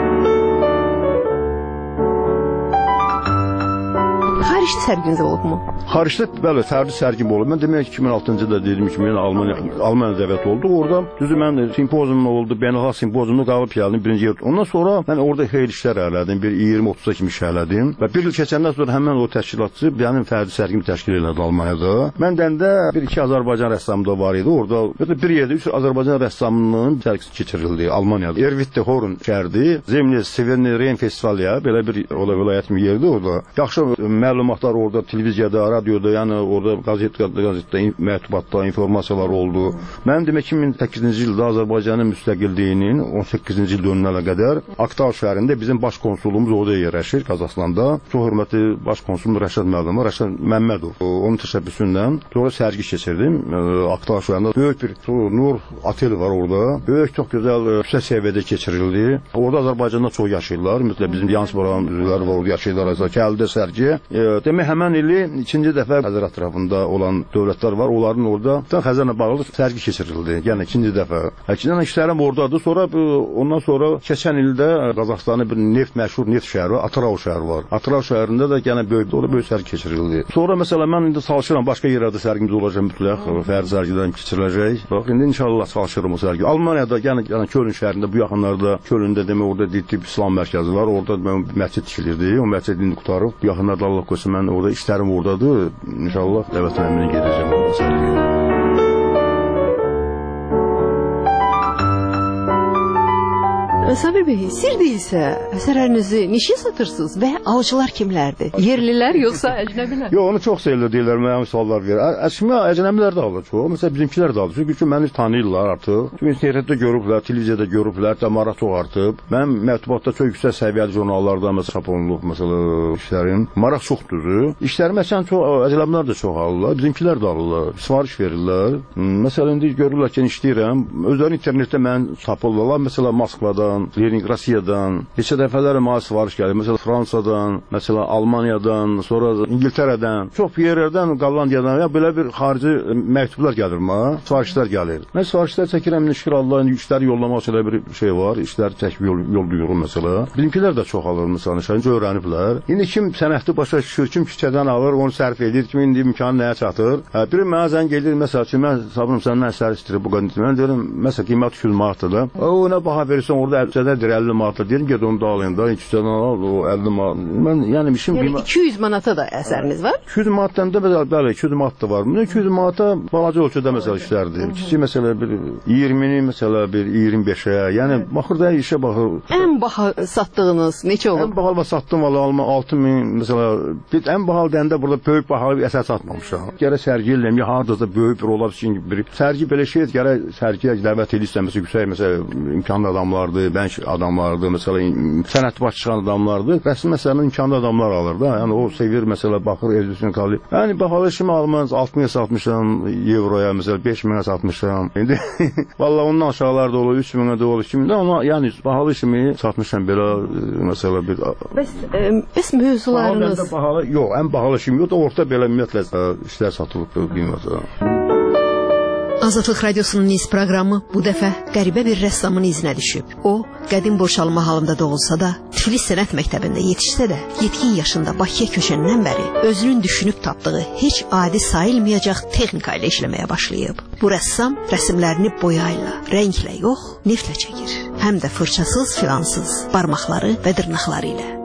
Xaricdə sərginiz olubmu? Xaricdə bəli, fərdi sərgim olub. Mən demək ki, 2006-cı da dedim ki, mən Almaniya dəvət oldu. Orada düzü mən simpozum oldu, beynəlxalq simpozumda qalıb gəldim birinci yer. Ondan sonra mən orada xeyli işlər elədim, bir 20-30 kimi iş elədim və bir il keçəndən sonra həmin o təşkilatçı mənim fərdi sərgimi təşkil elədi Almaniyada. Məndən də bir-iki Azərbaycan rəssamı da var idi. Orada bir yerdə 3 Azərbaycan rəssamının sərgisi keçirildi Almaniyada. Erwitte Horn şəhəri, Zemlya Severny Rein festivali belə bir vilayət mi yerdə orada. Yaxşı məlumat məlumatlar orada televiziyada, radioda, yəni orada qəzetdə, mətbuatda informasiyalar oldu. Mənim demək 2008-ci ildə Azərbaycanın müstəqilliyinin 18-ci il dönümünə qədər Aktal şəhərində bizim baş konsulluğumuz orada yerləşir, Qazaxstanda. Çox hörmətli baş konsulum Rəşad müəllim, Rəşad Məmmədov. Onun təşəbbüsündən sonra sərgi keçirdim. Aktal şəhərində böyük bir Nur otel var orada. Böyük, çox gözəl yüksək səviyyədə keçirildi. Orada Azərbaycanda çox yaşayırlar. Ümumiyyətlə bizim diasporanın üzvləri var, orada yaşayırlar. Gəldi sərgi. Demək həmin ili ikinci dəfə Xəzər ətrafında olan dövlətlər var. Onların orada Xəzərlə bağlı sərgi keçirildi. Yəni ikinci dəfə. Həqiqətən işlərim oradadır. Sonra ondan sonra keçən ildə Qazaxıstanın bir məşhur neft şəhəri Atrau şəhəri var. Atrau şəhərində də yəni böyük sərgi keçirildi. Sonra məsələn mən indi çalışıram başqa yerlərdə sərgimiz olacaq mütləq. Fərdi sərgidən keçiriləcək. Bax indi inşallah çalışırım o sərgi. Almaniyada yəni Köln şəhərində bu yaxınlarda Kölndə demək orada tibb İslam mərkəzi var. Orada məscid tikilirdi. O məscid indi qurtarıb. Bu yaxınlarda Allah qoysun mən orada işlərim oradadır. İnşallah dəvətlərimə gedəcəm o sərgiyə. Sabir bəy, sir deyilsə, əsərlərinizi niçin satırsınız və alıcılar kimlərdir? Yerlilər yoxsa əcnəbilər? Yox, onu çox sayılır deyirlər, mənə suallar verir. Əslində əcnəbilər də alır çox. Məsələn bizimkilər də alır. Çünki məni tanıyırlar artıq. Çünki internetdə görüblər, televiziyada görüblər, də maraq çox artıb. Mən mətbuatda çox yüksək səviyyəli jurnallarda məsələn çap olunub məsələn işlərim. Maraq çoxdur. İşlərim məsələn çox əcnəbilər də çox alırlar, bizimkilər də alırlar. Sifariş verirlər. Məsələn indi görürlər ki, işləyirəm. Özləri internetdə mən tapırlar. Məsələn Moskvadan, Rusiyadan, neçə dəfələrlə mənə sifariş gəlir. Məsələn Fransadan, məsələn Almaniyadan, sonra İngiltərədən, çox yerlərdən, Qallandiyadan ya belə bir xarici məktublar gəlir mənə, sifarişlər gəlir. Mən sifarişlər çəkirəm, şükür Allah, işləri yollamaq üçün bir şey var, işləri çəkib yollayıram məsələn. Bizimkilər də çox alır məsələn, şəncə öyrəniblər. İndi kim sənətli başa düşür, kim küçədən alır, onu sərf edir, kim indi imkanı nəyə çatır. Biri mənə zəng gedir, məsəl üçün mən sabırım səndən əsər istəyirəm bu qədər. Mən deyirəm, məsələn qiymət 200 manatdır da. O nə baha verirsən orada küçədə 50 manatla deyirəm ki, onu da alayım da, küçədən al, o 50 manat. Mən yəni işim yəni 200 manata da əsəriniz var? 200 manatdan da bəli, 200 manat da var. 200 manata balaca ölçüdə məsəl işlərdir. Kiçik məsələ bir 20-ni məsələ bir 25-ə. Yəni baxır da işə baxır. Ən baha satdığınız neçə olub? Ən baha satdım valla 6000 məsələ. Bir ən bahalı deyəndə burada böyük bahalı bir əsər satmamışam. Gərək sərgi eləyəm, ya hardasa böyük bir olar üçün bir sərgi belə şey gərək sərgiyə dəvət edirsən məsəl yüksək məsəl imkanlı adamlardır, bənk adamlardır, məsələn sənət baş çıxan adamlardır. Rəsmi məsələn imkanlı adamlar alır da. Yəni o sevir məsələ baxır özünü qalır. Yəni bahalı işimi almaz 60-ya satmışam euroya məsəl 5000-ə satmışam. İndi vallahi ondan aşağılarda olur 3000-ə də olur 2000-də amma yəni bahalı işimi satmışam belə məsələ bir. Bəs mövzularınız bahalı yox, ən bahalı işim yox da orta belə ümumiyyətlə işlər satılıb qiymətə. Azadlıq Radiosunun Niz proqramı bu dəfə qəribə bir rəssamın izinə düşüb. O, qədim boşalma halında doğulsa da, Tiflis Sənət Məktəbində yetişsə də, yetkin yaşında Bakıya köçəndən bəri özünün düşünüb tapdığı heç adi sayılmayacaq texnika ilə işləməyə başlayıb. Bu rəssam rəsmlərini boya ilə, rənglə yox, neftlə çəkir. Həm də fırçasız, filansız, barmaqları və dırnaqları ilə.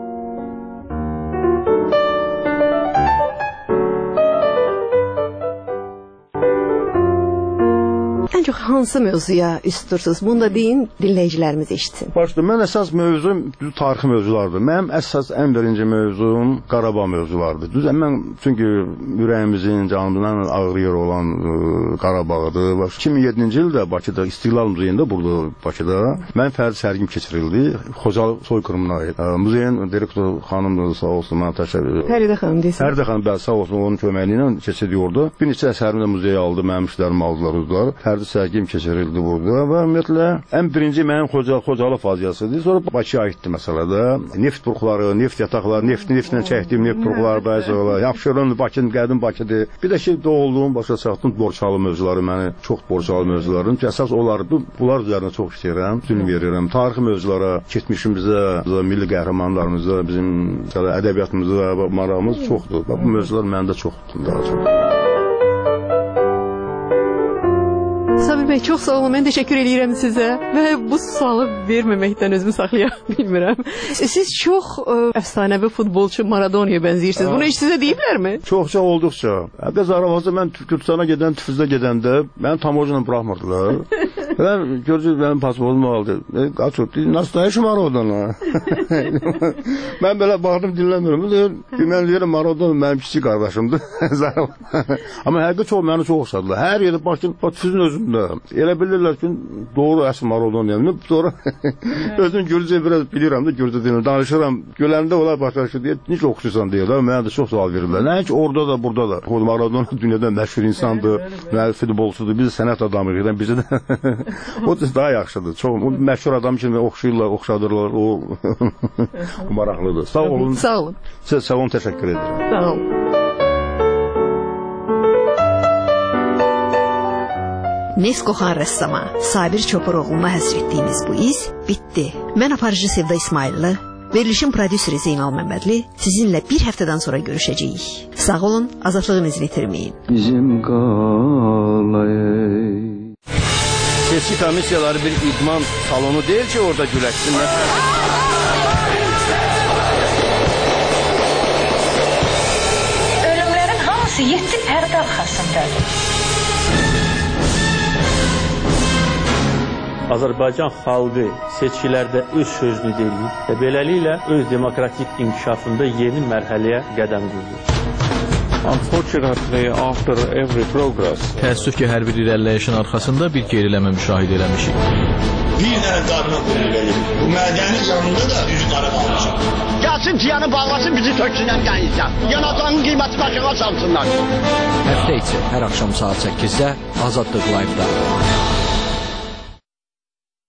Ən çox hansı mövzuya üst tutursunuz? Bunu da deyin, dinləyicilərimiz eşitsin. Başda, mən əsas mövzum tarixi mövzulardır. Mənim əsas ən birinci mövzum Qarabağ mövzulardır. Düz mən çünki ürəyimizin, canımızdan ağrıyır olan Qarabağdır. 2007-ci ildə Bakıda İstiqlal Muzeyində burada Bakıda mən fərdi sərgim keçirildi. Xocalı soyqırımına aid. Muzeyin direktoru xanımdır, sağ olsun, mənə təşəkkür edirəm. Fəridə xanım deyirsən. Fəridə xanım, bəli, sağ olsun, onun köməyi ilə keçirdi orada. Bir neçə əsərimi də muzeyə aldı, mənim işlərimi aldılar uzlar. Fərdi sərgim keçirildi burada və ümumiyyətlə ən birinci mənim Xocalı faziyasıdır. Sonra Bakıya aiddir məsələdə. Neft buruqları, neft yataqları, neftlə çəkdiyim neft buruqları bəzələr. Yapşırın Bakının qədim Bakıdır. Bir də ki doğulduğum başa çatdım Borçalı mövzuları məni çox Borçalı mövzularım. Əsas bunlar üzərində çox işləyirəm, üstün verirəm. Tarixi mövzulara, keçmişimizə, milli qəhrəmanlarımıza, bizim ədəbiyyatımıza marağımız çoxdur. Bu mövzular məndə çoxdur daha çox. Sabir bəy, çox sağ olun, mən təşəkkür edirəm sizə və bu sualı verməməkdən özümü saxlaya bilmirəm. Siz çox əfsanəvi futbolçu Maradonaya bənziyirsiniz. Bunu heç sizə deyiblərmi? Çox olduqca. Hətta Zaravazda mən Türkistana gedən, Tiflisə gedəndə məni tam orijinal buraxmırdılar. Ben gördüm benim pasportumu aldı. Kaçırdı. Nasıl yaşım Maradona? Ben böyle baktım dinlemiyorum. Ben diyorum Maradona benim küçük kardeşimdi. Ama herkes çok beni çok oxşadılar. Her yerde başın sizin özünde. Elə bilirler ki doğru əsl Maradona yani. Sonra özüm Gürcə biraz bilirəm də Gürcə dilini danışıram. Göləndə onlar başlaşır diye hiç oxşusan diyorlar. Mənə də çox sual verirlər. Nə ki orada da burada da. Maradona dünyada məşhur insandır. Və futbolçudur. Biz sənət adamıyıq. Bizə də o daha yaxşıdır. Çox məşhur adam kimi oxşayırlar, oxşadırlar. O maraqlıdır. Sağ olun. Sağ olun. Size sağ olun, teşekkür ederim. Sağ olun. Nesko xan rəssama Sabir Çoporoğlu'na həsr etdiyimiz bu iz bitdi. Mən aparıcı Sevda İsmailli, verilişin prodüseri Zeynal Məmmədli sizinlə bir həftədən sonra görüşəcəyik. Sağ olun, azadlığınızı itirməyin. Bizim qalaya. Seçki komissiyaları bir idman salonu değil ki orada güləşsinlər. Ölümlərin hamısı 7 pərdə arxasındadır. Azərbaycan xalqı seçkilərdə öz sözünü deyir və beləliklə öz demokratik inkişafında yeni mərhələyə qədəm qoyur. Unfortunately, after every progress, Təəssüf ki, hər bir irəliləyişin arxasında bir geriləmə müşahidə eləmişik. Bir dənə qarına pul verir. Bu mədəni yanında da üz qara qalmışıq. Gəlsin ciyanı bağlasın bizi töksünən dənizdən. Yanacağın qiyməti başına salsınlar. Həftə içi hər axşam saat 8-də Azadlıq Live-da.